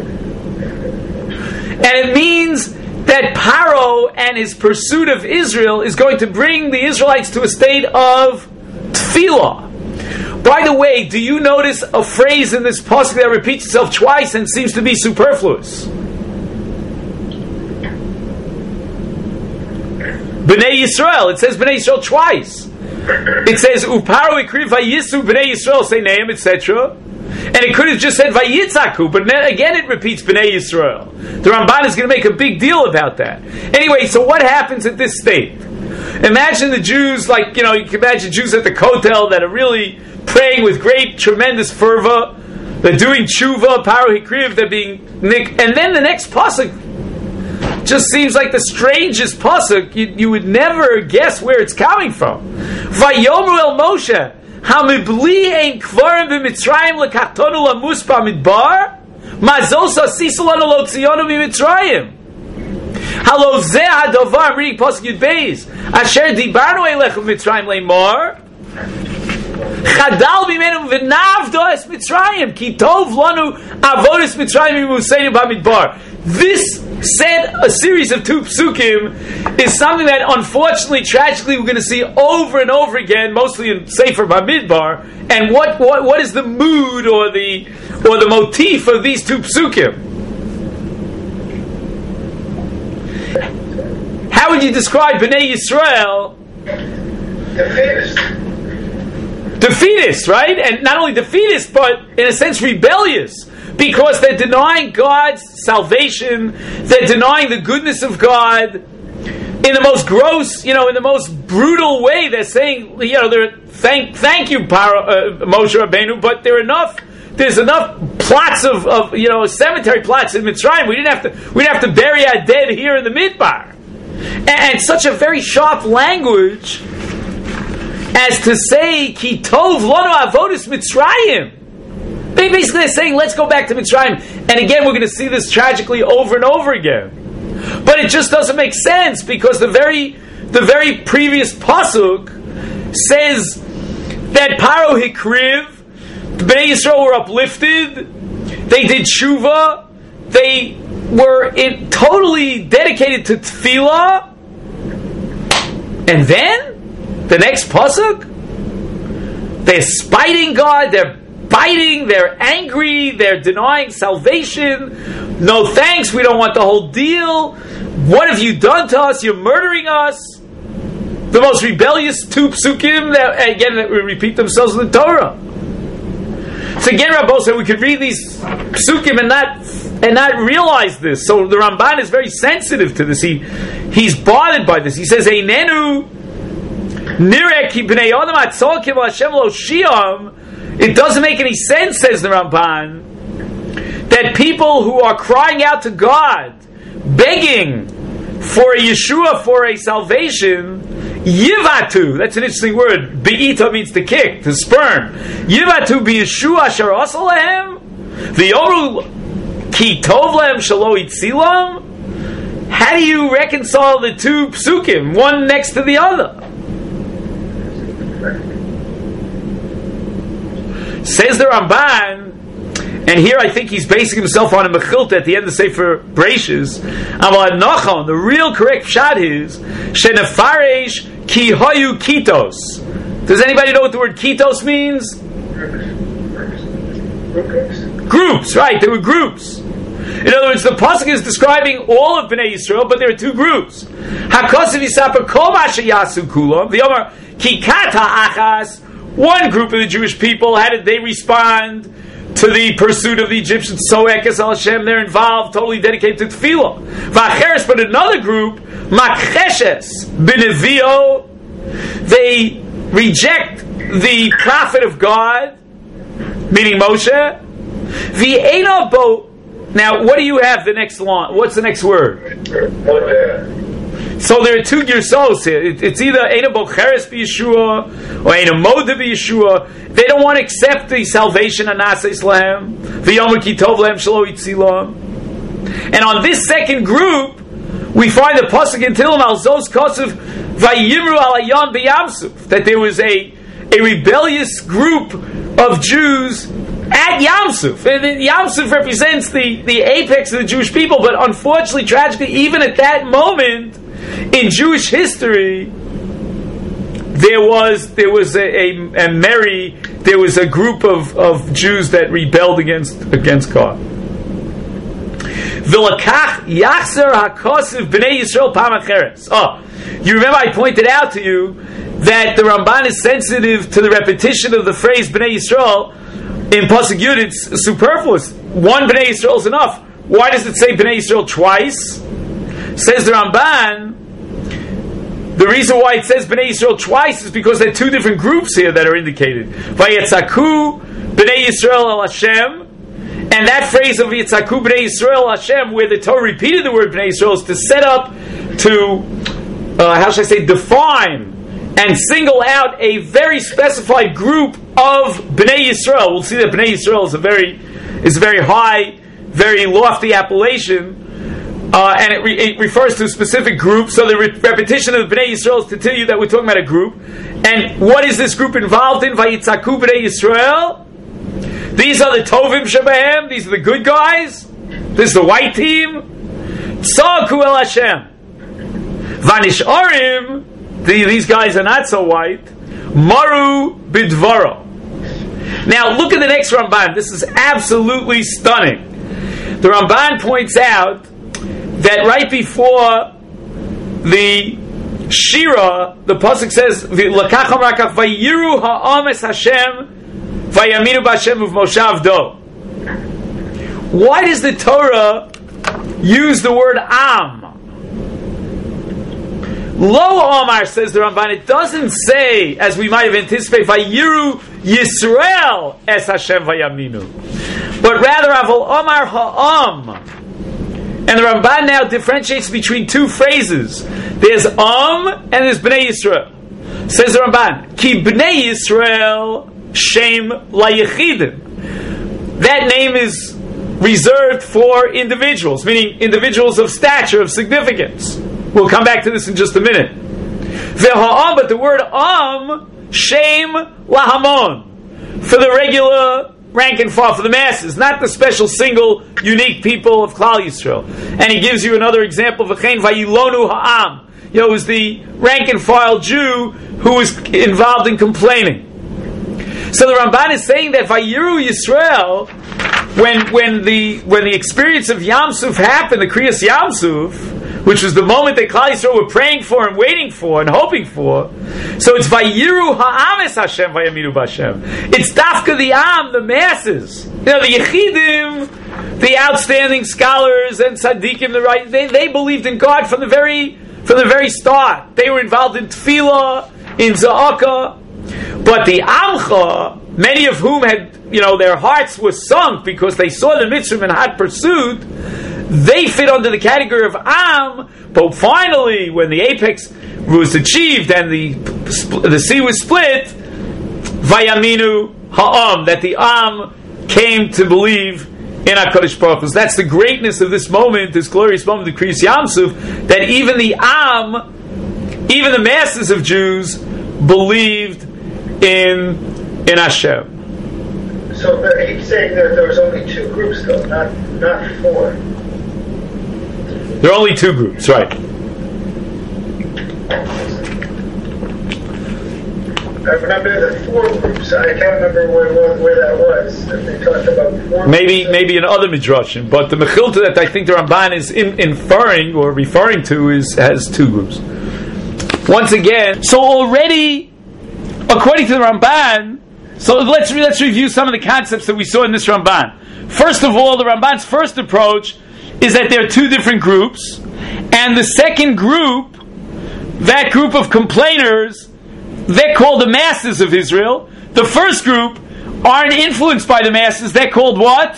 And it means that Paro and his pursuit of Israel is going to bring the Israelites to a state of Tefillah. By the way, do you notice a phrase in this pasuk that repeats itself twice and seems to be superfluous? B'nai Yisrael. It says B'nai Yisrael twice. It says Uparo ikriv vayisu B'nai Yisrael say name, et cetera. And it could have just said Vayitzaku, but then again it repeats B'nai Yisrael. The Ramban is going to make a big deal about that. Anyway, so what happens at this state? Imagine the Jews, like, you know, you can imagine Jews at the Kotel that are really praying with great, tremendous fervor. They're doing tshuva, Paro hikriv, they're being nick. And then the next pasuk just seems like the strangest pasuk. You, you would never guess where it's coming from. Vayomer el Moshe, hamibli ein kvarim b'Mitzrayim lekachtonu lamus b'midbar, mazos asisulanu lo tziyonu b'Mitzrayim. Halo zeh hadavar, I'm reading pasuk Yud Beis, asher dibarnu elechem Mitzrayim leimor, chadal b'menu v'navdo es Mitzrayim, ki tov lanu avodas Mitzrayim imuseinu b'midbar. This said, a series of two psukim is something that unfortunately, tragically, we're going to see over and over again, mostly in Sefer Bamidbar. And what, what what is the mood or the or the motif of these two psukim? How would you describe Bnei Yisrael? Defeatist. Defeatist, right? And not only defeatist, but in a sense rebellious. Because they're denying God's salvation, they're denying the goodness of God in the most gross, you know, in the most brutal way. They're saying, you know, they're thank thank you, Para, uh, Moshe Rabbeinu, but there are enough. There's enough plots of, of, you know, cemetery plots in Mitzrayim. We didn't have to. We didn't have to bury our dead here in the Midbar. And, and such a very sharp language as to say, "Ki tov lanu avodas Mitzrayim." Basically, they're saying, let's go back to Mitzrayim. And again, we're going to see this tragically over and over again. But it just doesn't make sense because the very the very previous pasuk says that Paro hikriv, the Bnei Yisrael were uplifted, they did tshuva, they were in, totally dedicated to tefillah, and then the next pasuk, they're spiting God, they're biting, they're angry, they're denying salvation. No thanks, we don't want the whole deal. What have you done to us? You're murdering us. The most rebellious two psukim that again that repeat themselves in the Torah. So again, Rabbi said we could read these psukim and not and not realize this. So the Ramban is very sensitive to this. He he's bothered by this. He says, Einenu nireh ki bnei adam atzolkim Hashem lo shiam. It doesn't make any sense, says the Ramban, that people who are crying out to God, begging for a Yeshua, for a salvation, yivatu, that's an interesting word, be'ita means to kick, to spurn, yivatu b'Yeshua asher asa lehem, v'yoru ki tov lehem shelo itzilam. How do you reconcile the two psukim, one next to the other? Says the Ramban, and here I think he's basing himself on a mechilta at the end of the Sefer Breishis. The real correct pshat is shenefaresh ki hayu kitos. Does anybody know what the word kitos means? Groups. Groups, right? There were groups. In other words, the pasuk is describing all of Bnei Yisrael, but there are two groups. Hakosav Yisaper Kol Masha Yasu Kulam. The Omar Kikata Achas. One group of the Jewish people, how did they respond to the pursuit of the Egyptians? So Ekes Al Hashem, they're involved, totally dedicated to Tefillah. V'acheres, but another group, Makcheshes B'Nevio, they reject the prophet of God, meaning Moshe. V'Eino Bo. Now, what do you have? The next line. What's the next word? So there are two Gersos here. It, it's either Eino Bocheres B'Yeshua or Eino Moda B'Yeshua. They don't want to accept the salvation of Nasa Islam. V'Yom Ki Tov Lehem Shelo Yitzilam. And on this second group, we find the pasuk in Tehillim Al Zos Kosev Vayimru Al Hayam B'Yamsuf, that there was a a rebellious group of Jews at Yamsuf. And Yamsuf represents the, the apex of the Jewish people, but unfortunately, tragically, even at that moment in Jewish history, there was there was a, a, a merry, there was a group of, of Jews that rebelled against against God. V'lakach yachzer hakosiv b'nei Yisrael pamacheres. Oh, you remember I pointed out to you that the Ramban is sensitive to the repetition of the phrase b'nei Yisrael. In Pasuk Yud, it's superfluous. One b'nei Yisrael is enough. Why does it say b'nei Yisrael twice? Says the Ramban, the reason why it says b'nei Yisrael twice is because there are two different groups here that are indicated. Vayetzaku b'nei Yisrael al Hashem. And that phrase of Yitzaku b'nei Yisrael Hashem, where the Torah repeated the word b'nei Yisrael, is to set up, to, uh, how should I say, define and single out a very specified group of b'nei Yisrael. We'll see that b'nei Yisrael is a very, is a very high, very lofty appellation, uh, and it, re- it refers to a specific group. So the re- repetition of b'nei Yisrael is to tell you that we're talking about a group. And what is this group involved in? Vayitzaku b'nei Yisrael. These are the Tovim Shebahem. These are the good guys. This is the white team. Tzaku El Hashem. Vanisharim. These guys are not so white. Maru Bidvaro. Now look at the next Ramban. This is absolutely stunning. The Ramban points out that right before the Shira, the pasuk says, "L'kacham rakach vayiru ha'ames Hashem." Vayaminu b'Hashem uv'moshav do. Why does the Torah use the word am? Lo Omar, says the Ramban, it doesn't say, as we might have anticipated, Vayiru Yisrael es Hashem vayaminu, but rather Aval Omar ha'am. And the Ramban now differentiates between two phrases. There's am and there's Bnei Yisrael. Says the Ramban, Ki Bnei Yisrael Shem Layechidim. That name is reserved for individuals, meaning individuals of stature, of significance. We'll come back to this in just a minute. Ve'ha'am, but the word am, Shem Lahamon, for the regular rank and file, for the masses, not the special, single, unique people of Klal Yisrael. And he gives you another example, V'chein Vayilonu Ha'am. You know, it was the rank and file Jew who was involved in complaining. So the Ramban is saying that Vayiru Yisrael, when when the when the experience of Yamsuf happened, the Kriyas Yamsuf, which was the moment that Klal Yisrael were praying for and waiting for and hoping for, so it's Vayiru Ha'ames Hashem Vayamiru B'Hashem. It's Dafka the Am, the masses. You know, the Yechidim, the outstanding scholars and Tzaddikim, the right, they, they believed in God from the very from the very start. They were involved in Tefillah, in Za'aka. But the Amcha, many of whom had, you know, their hearts were sunk because they saw the Mitzvah in hot pursuit, they fit under the category of Am. But finally, when the apex was achieved and the the sea was split, Vayaminu Ha'am, that the Am came to believe in HaKadosh Baruch Hu. That's the greatness of this moment, this glorious moment of Kriyas Yamsuf, that even the Am, even the masses of Jews, believed in in Hashem. So there, he's saying that there was only two groups, though, not not four. There are only two groups, right? I remember the four groups. I can't remember where, where, where that was. They talked about four maybe groups. maybe in other midrashim, but the Mechilta that I think the Ramban is in, inferring or referring to is has two groups. Once again, so already, according to the Ramban, so let's re- let's review some of the concepts that we saw in this Ramban. First of all, the Ramban's first approach is that there are two different groups, and the second group, that group of complainers, they're called the masses of Israel. The first group aren't influenced by the masses. They're called what?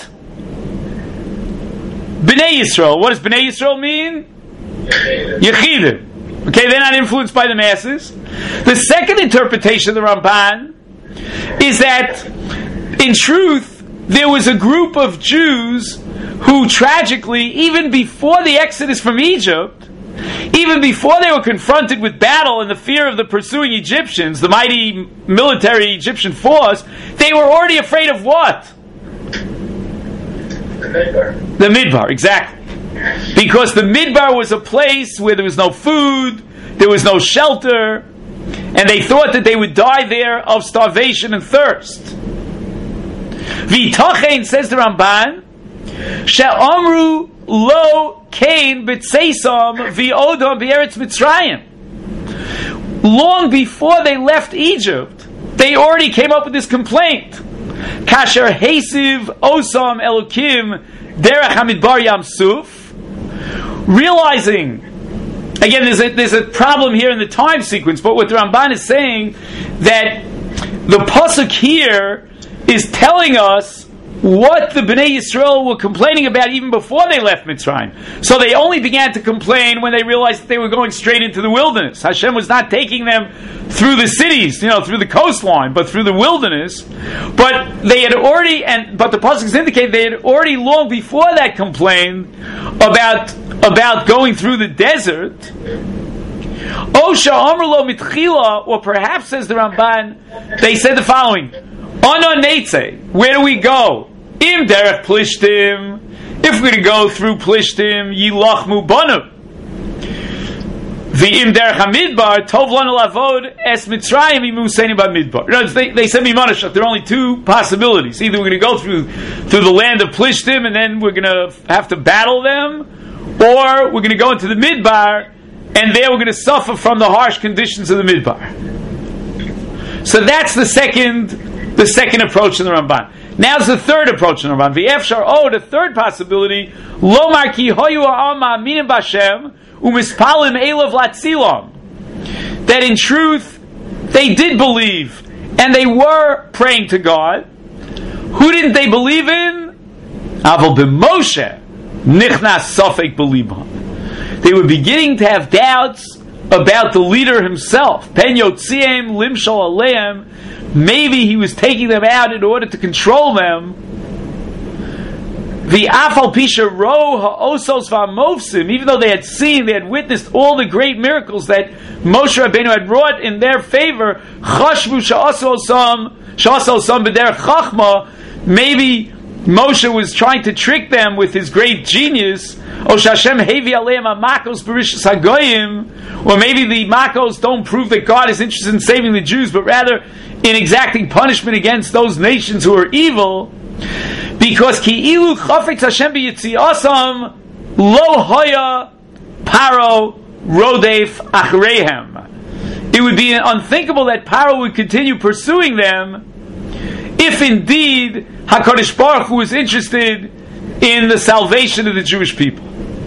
Bnei Yisrael. What does Bnei Yisrael mean? Yechidim. Okay, they're not influenced by the masses. The second interpretation of the Ramban is that, in truth, there was a group of Jews who tragically, even before the exodus from Egypt, even before they were confronted with battle and the fear of the pursuing Egyptians, the mighty military Egyptian force, they were already afraid of what? The Midbar. The Midbar, exactly. Because the Midbar was a place where there was no food, there was no shelter, and they thought that they would die there of starvation and thirst. V'itachein, says the Ramban, she'amru lo kain b'tseisam v'odam b'eretz Mitzrayim. Long before they left Egypt, they already came up with this complaint. Kasher hesiv osam elokim derech hamidbar yam suf. Realizing, again, there's a, there's a problem here in the time sequence, but what the Ramban is saying, that the pasuk here is telling us what the Bnei Yisrael were complaining about even before they left Mitzrayim. So they only began to complain when they realized that they were going straight into the wilderness. Hashem was not taking them through the cities, you know, through the coastline, but through the wilderness. But they had already, and but the pasuk indicate they had already long before that complained about about going through the desert. Osha Amrlo Mitchila, or perhaps, says the Ramban, they said the following: Ana Neitze, where do we go? Im derech Plishtim, if we're going to go through Plishtim, Yilachmu Banu. The Im derech Hamidbar, Tov Lanu Lavod Es Mitzrayim Imu Seini Bamidbar. They, they said Mimanashach, there are only two possibilities. Either we're going to go through through the land of Plishtim and then we're going to have to battle them, or we're going to go into the Midbar and there we're going to suffer from the harsh conditions of the Midbar. So that's the second the second approach in the Ramban. Now's the third approach in the Ramban. V'efshar, oh, the third possibility, Lomar ki hoyu ha'ama minim b'Hashem u'mispalim elav latzilom. That in truth, they did believe, and they were praying to God. Who didn't they believe in? Aval b'Moshe nichnas sofek b'libam. They were beginning to have doubts about the leader himself. Pen yotziem limshol aleim. Maybe he was taking them out in order to control them. The afal pisha ro ha'osos va'mofsim, even though they had seen, they had witnessed all the great miracles that Moshe Rabbeinu had wrought in their favor, chashvu sha'asosam sha'asosam b'derech chachma. Maybe Moshe was trying to trick them with his great genius. O Hashem hevi aleim amakos berishas hagoyim, or maybe the makos don't prove that God is interested in saving the Jews, but rather in exacting punishment against those nations who are evil, because ki ilu chafetz Hashem b'yitziasam lo hoya Paro rodef achreihem. It would be unthinkable that Paro would continue pursuing them if indeed HaKadosh Baruch Hu was interested in the salvation of the Jewish people.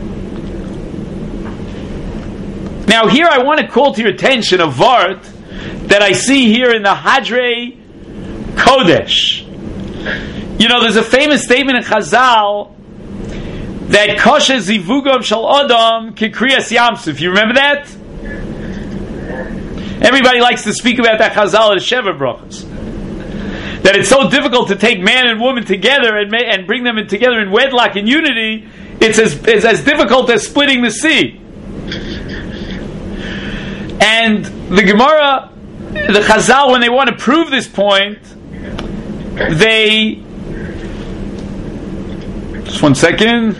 Now here I want to call to your attention a vart that I see here in the Hadrei Kodesh. You know, there's a famous statement in Chazal that Koshe zivugam shel Adam kekriyas yamsuf. You remember that? Everybody likes to speak about that Chazal at Sheva Brachos. That it's so difficult to take man and woman together and ma- and bring them in together in wedlock and unity. It's as it's as difficult as splitting the sea. And the Gemara, the Chazal, when they want to prove this point, they just one second.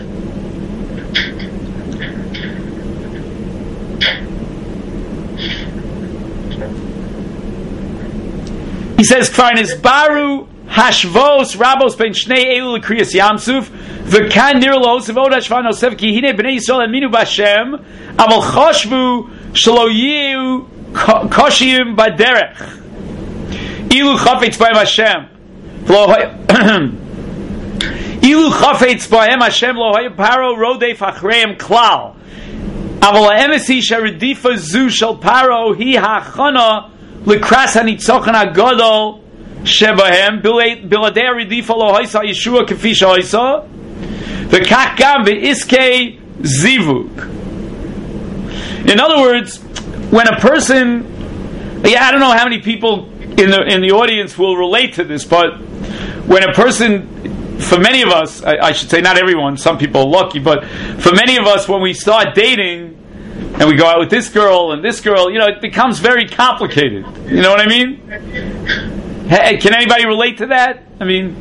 He says, Kvarnis Baru Hashvos Rabos Ben Shnei Elu Kriyas Yamsuf V'kan Nirlos V'od Hashvan Osef Ki Hine Bnei Yisrael Aminu B'Hashem Aval Choshvu Shelo Yiu Koshiyim Baderech Ilu Chafetz B'Hem Hashem Ilu Chafetz B'Hem Hashem Lo Hayim Paro Rodef Achreim Klal Aval Ha'emesi Sharidifa Zu Shel Paro Hi Hachana L'Kras HaNitzochen HaGadol Shebahem Biladei Ridifa Lo Haisa Yeshua Kefi Shaisa V'Kach Gam V'iskei Zivug. In other words, when a person, yeah, I don't know how many people in the in the audience will relate to this, but when a person, for many of us, I, I should say not everyone, some people are lucky, but for many of us, when we start dating and we go out with this girl and this girl, you know, it becomes very complicated. You know what I mean? Hey, can anybody relate to that? I mean,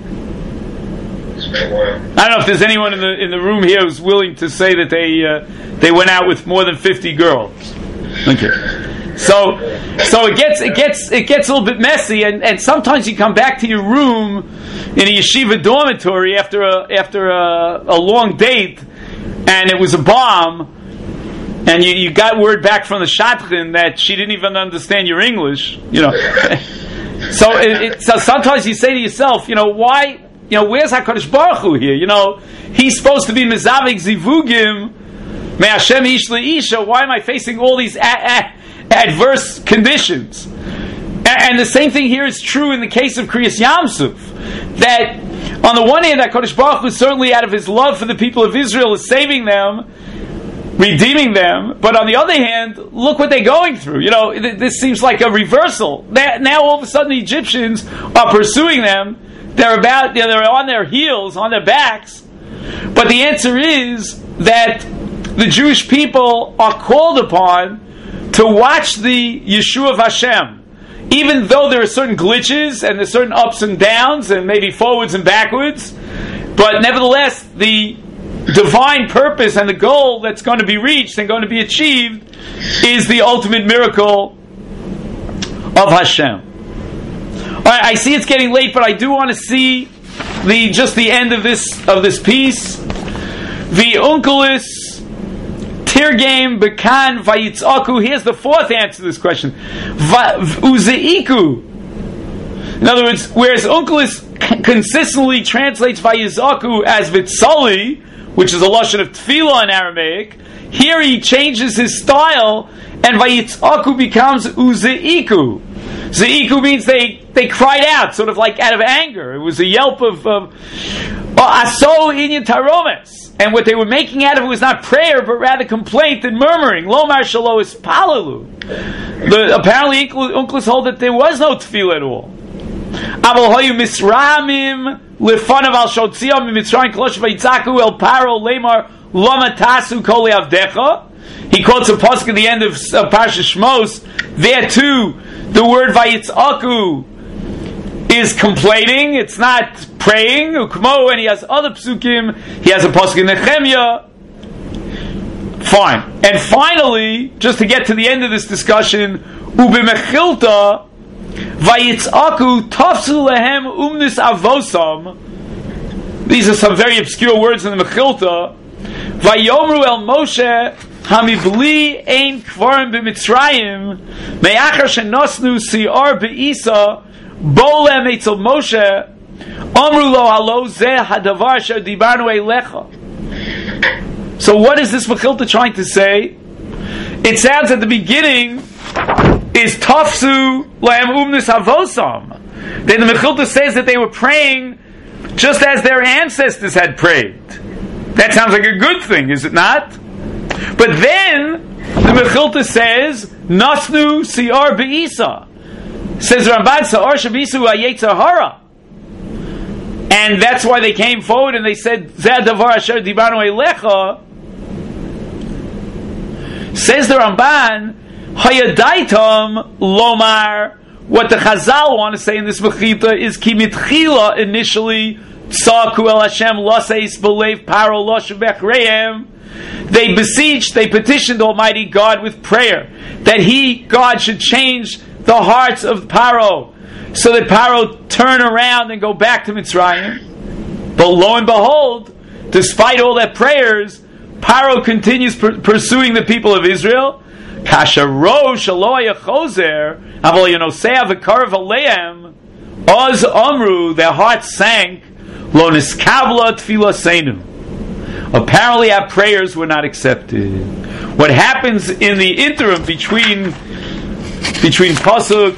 I don't know if there's anyone in the in the room here who's willing to say that they uh, they went out with more than fifty girls. Okay, so so it gets it gets it gets a little bit messy, and, and sometimes you come back to your room in a yeshiva dormitory after a after a, a long date, and it was a bomb, and you, you got word back from the shadchan that she didn't even understand your English, you know. So, it, it, so sometimes you say to yourself, you know, why, you know, where's HaKadosh Baruch Hu here? You know, he's supposed to be mezavik zivugim, me Hashem ish leisha. Why am I facing all these a- a- adverse conditions? And, and the same thing here is true in the case of Kriyas Yamsuf. That on the one hand, HaKadosh Baruch Hu certainly out of his love for the people of Israel is saving them, redeeming them, but on the other hand, look what they're going through. You know, th- this seems like a reversal. Now, now all of a sudden the Egyptians are pursuing them. They're about, you know, they're on their heels, on their backs. But the answer is that the Jewish people are called upon to watch the Yeshua of Hashem. Even though there are certain glitches and there's certain ups and downs and maybe forwards and backwards, but nevertheless, the divine purpose and the goal that's going to be reached and going to be achieved is the ultimate miracle of Hashem. All right, I see it's getting late, but I do want to see the just the end of this of this piece. The Unkelis Tirgame Bekan Vayitzaku. Here's the fourth answer to this question. Uzeiku. In other words, whereas Unkelis consistently translates Vayitzaku as Vitzali, which is a lashon of tefillah in Aramaic, here he changes his style, and Vayitzaku becomes Uzeiku. Zeiku means they, they cried out, sort of like out of anger. It was a yelp of Aso Inyan Taromes. And what they were making out of it was not prayer, but rather complaint and murmuring. Lomar Shalo is Palalu. Apparently, Unkelis hold that there was no tefillah at all. Aval Hoyu Misramim Lefanav Al Shotziam Mitzrayim Kolosh Vayitzaku El Paro Lemar Lama Tasu Koli Avdecha. He quotes a pasuk at the end of uh, Parashat Shmos. There too, the word Vayitzaku is complaining. It's not praying. Ukmo, and he has other psukim. He has a pasuk in Nehemiah. Fine. And finally, just to get to the end of this discussion, Ubimechilta Vayitzaku Tafsu Lehem Umnis Avosam. These are some very obscure words in the Mechilta. Vayomru El Moshe Hamibli Ein Kvarim B'Mitzrayim Me'achar Shenosnu Si'ar Be'isa Bolem Eitzel Moshe Amru Lo Halo Zeh Hadavar Asher Dibarnu Eilecha. So what is this Mechilta trying to say? It sounds at the beginning is Tafsu Lehem Umnis Avosam. Then the Mechilta says that they were praying just as their ancestors had prayed. That sounds like a good thing, is it not? But then the Mechilta says Nasnu Si'ar Be'isa. Says Ramban Sa'ar Shabisu Ayetza Hara. And that's why they came forward and they said Zeh Davar Asher Dibarnu Eilecha. Says the Ramban Hayadaitam Lomar. What the Chazal want to say in this Mechilta is Ki Mitchila initially Tzaku El Hashem Laseis Belev Paro Losh Bechreim. They beseeched, they petitioned Almighty God with prayer that He, God, should change the hearts of Paro, so that Paro turn around and go back to Mitzrayim. But lo and behold, despite all their prayers, Paro continues per- pursuing the people of Israel. Kasher rosh aloya chozer aval yonosea v'karav aleim oz amru, their hearts sank. Lo niskabla tfilasenu. Apparently our prayers were not accepted. What happens in the interim between between Pasuk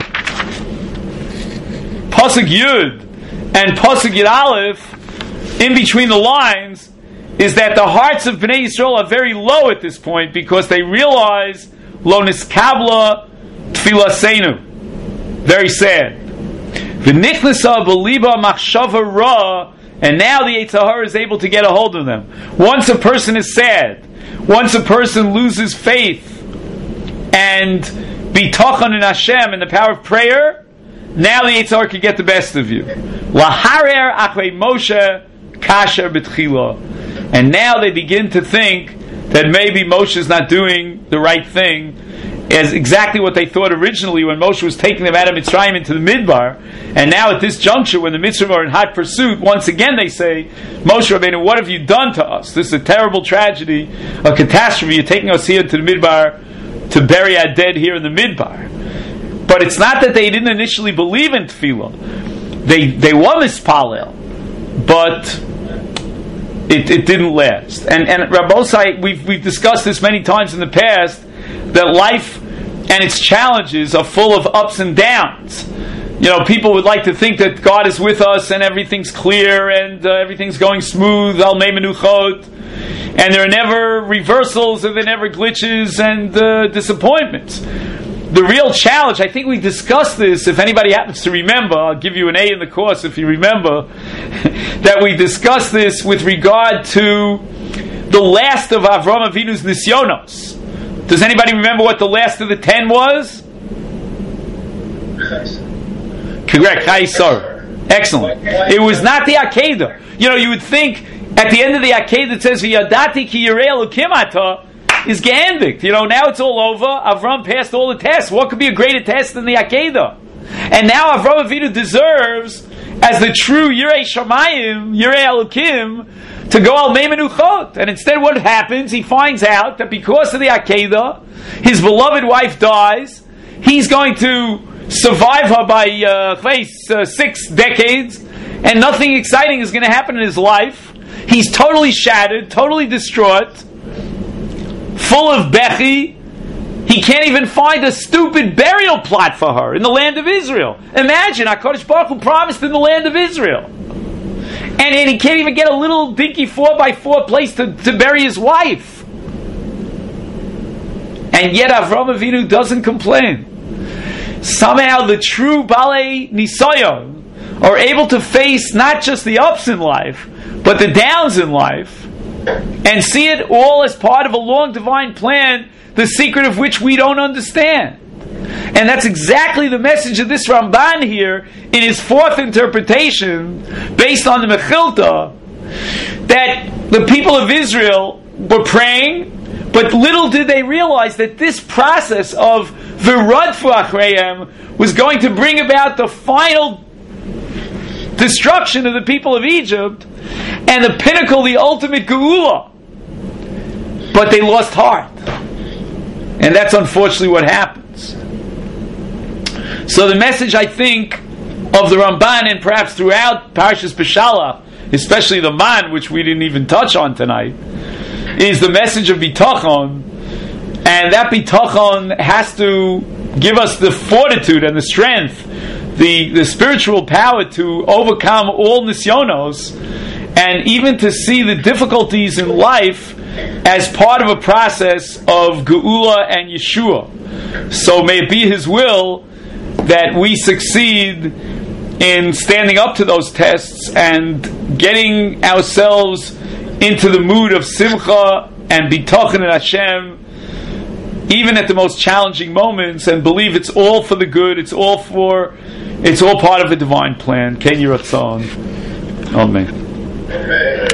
Pasuk Yud and Pasuk Yud Aleph, in between the lines, is that the hearts of Bnei Yisrael are very low at this point because they realize Lo niskabla tfilasenu. Very sad. V'nichnasa b'liba machshava ra. And now the Yetzer Hara is able to get a hold of them. Once a person is sad, once a person loses faith and bitachon in Hashem and the power of prayer, now the Yetzer Hara can get the best of you. Laharer achrei Moshe kasher b'tchila. And now they begin to think that maybe Moshe is not doing the right thing, as exactly what they thought originally when Moshe was taking them out of Mitzrayim into the Midbar. And now at this juncture, when the Mitzrayim are in hot pursuit, once again they say, Moshe Rabbeinu, what have you done to us? This is a terrible tragedy, a catastrophe. You're taking us here to the Midbar to bury our dead here in the Midbar. But it's not that they didn't initially believe in Tefillah. They they were mispalel, but it, it didn't last. And and Rabbosai, we've we've discussed this many times in the past, that life and its challenges are full of ups and downs. You know, people would like to think that God is with us and everything's clear and uh, everything's going smooth, al mei menuchot, and there are never reversals and there are never glitches and uh, disappointments. The real challenge, I think we discussed this, if anybody happens to remember, I'll give you an A in the course if you remember, that we discussed this with regard to the last of Avram Avinu's Nisyonos. Does anybody remember what the last of the ten was? Correct, Chaisar. Excellent. It was not the Akedah. You know, you would think at the end of the Akedah it says V'yadati ki yirei Elokim ata is geendigt. You know, now it's all over. Avram passed all the tests. What could be a greater test than the Akedah? And now Avram Avinu deserves, as the true Yirei Shamayim, Yirei Elokim, to go al mei menuchot. And instead what happens? He finds out that because of the Akedah, his beloved wife dies. He's going to survive her by uh, face, uh, six decades, and nothing exciting is going to happen in his life. He's totally shattered, totally distraught, full of bechi. He can't even find a stupid burial plot for her in the land of Israel. Imagine, HaKadosh Baruch Hu promised in the land of Israel. And, and he can't even get a little dinky four by four place to, to bury his wife. And yet Avram Avinu doesn't complain. Somehow the true Balei Nisayon are able to face not just the ups in life, but the downs in life, and see it all as part of a long divine plan, the secret of which we don't understand. And that's exactly the message of this Ramban here in his fourth interpretation, based on the Mechilta, that the people of Israel were praying, but little did they realize that this process of V'radfu achreihem was going to bring about the final destruction of the people of Egypt and the pinnacle, the ultimate geula. But they lost heart. And that's unfortunately what happens. So the message, I think, of the Ramban, and perhaps throughout Parshas Beshalach, especially the Man, which we didn't even touch on tonight, is the message of bitachon. And that bitachon has to give us the fortitude and the strength, the, the spiritual power to overcome all nisyonos, and even to see the difficulties in life as part of a process of geula and Yeshua. So may it be His will that we succeed in standing up to those tests and getting ourselves into the mood of simcha and bitachon in Hashem, even at the most challenging moments, and believe it's all for the good, it's all for, it's all part of a divine plan. Ken Yiratzon. Amen. Amen.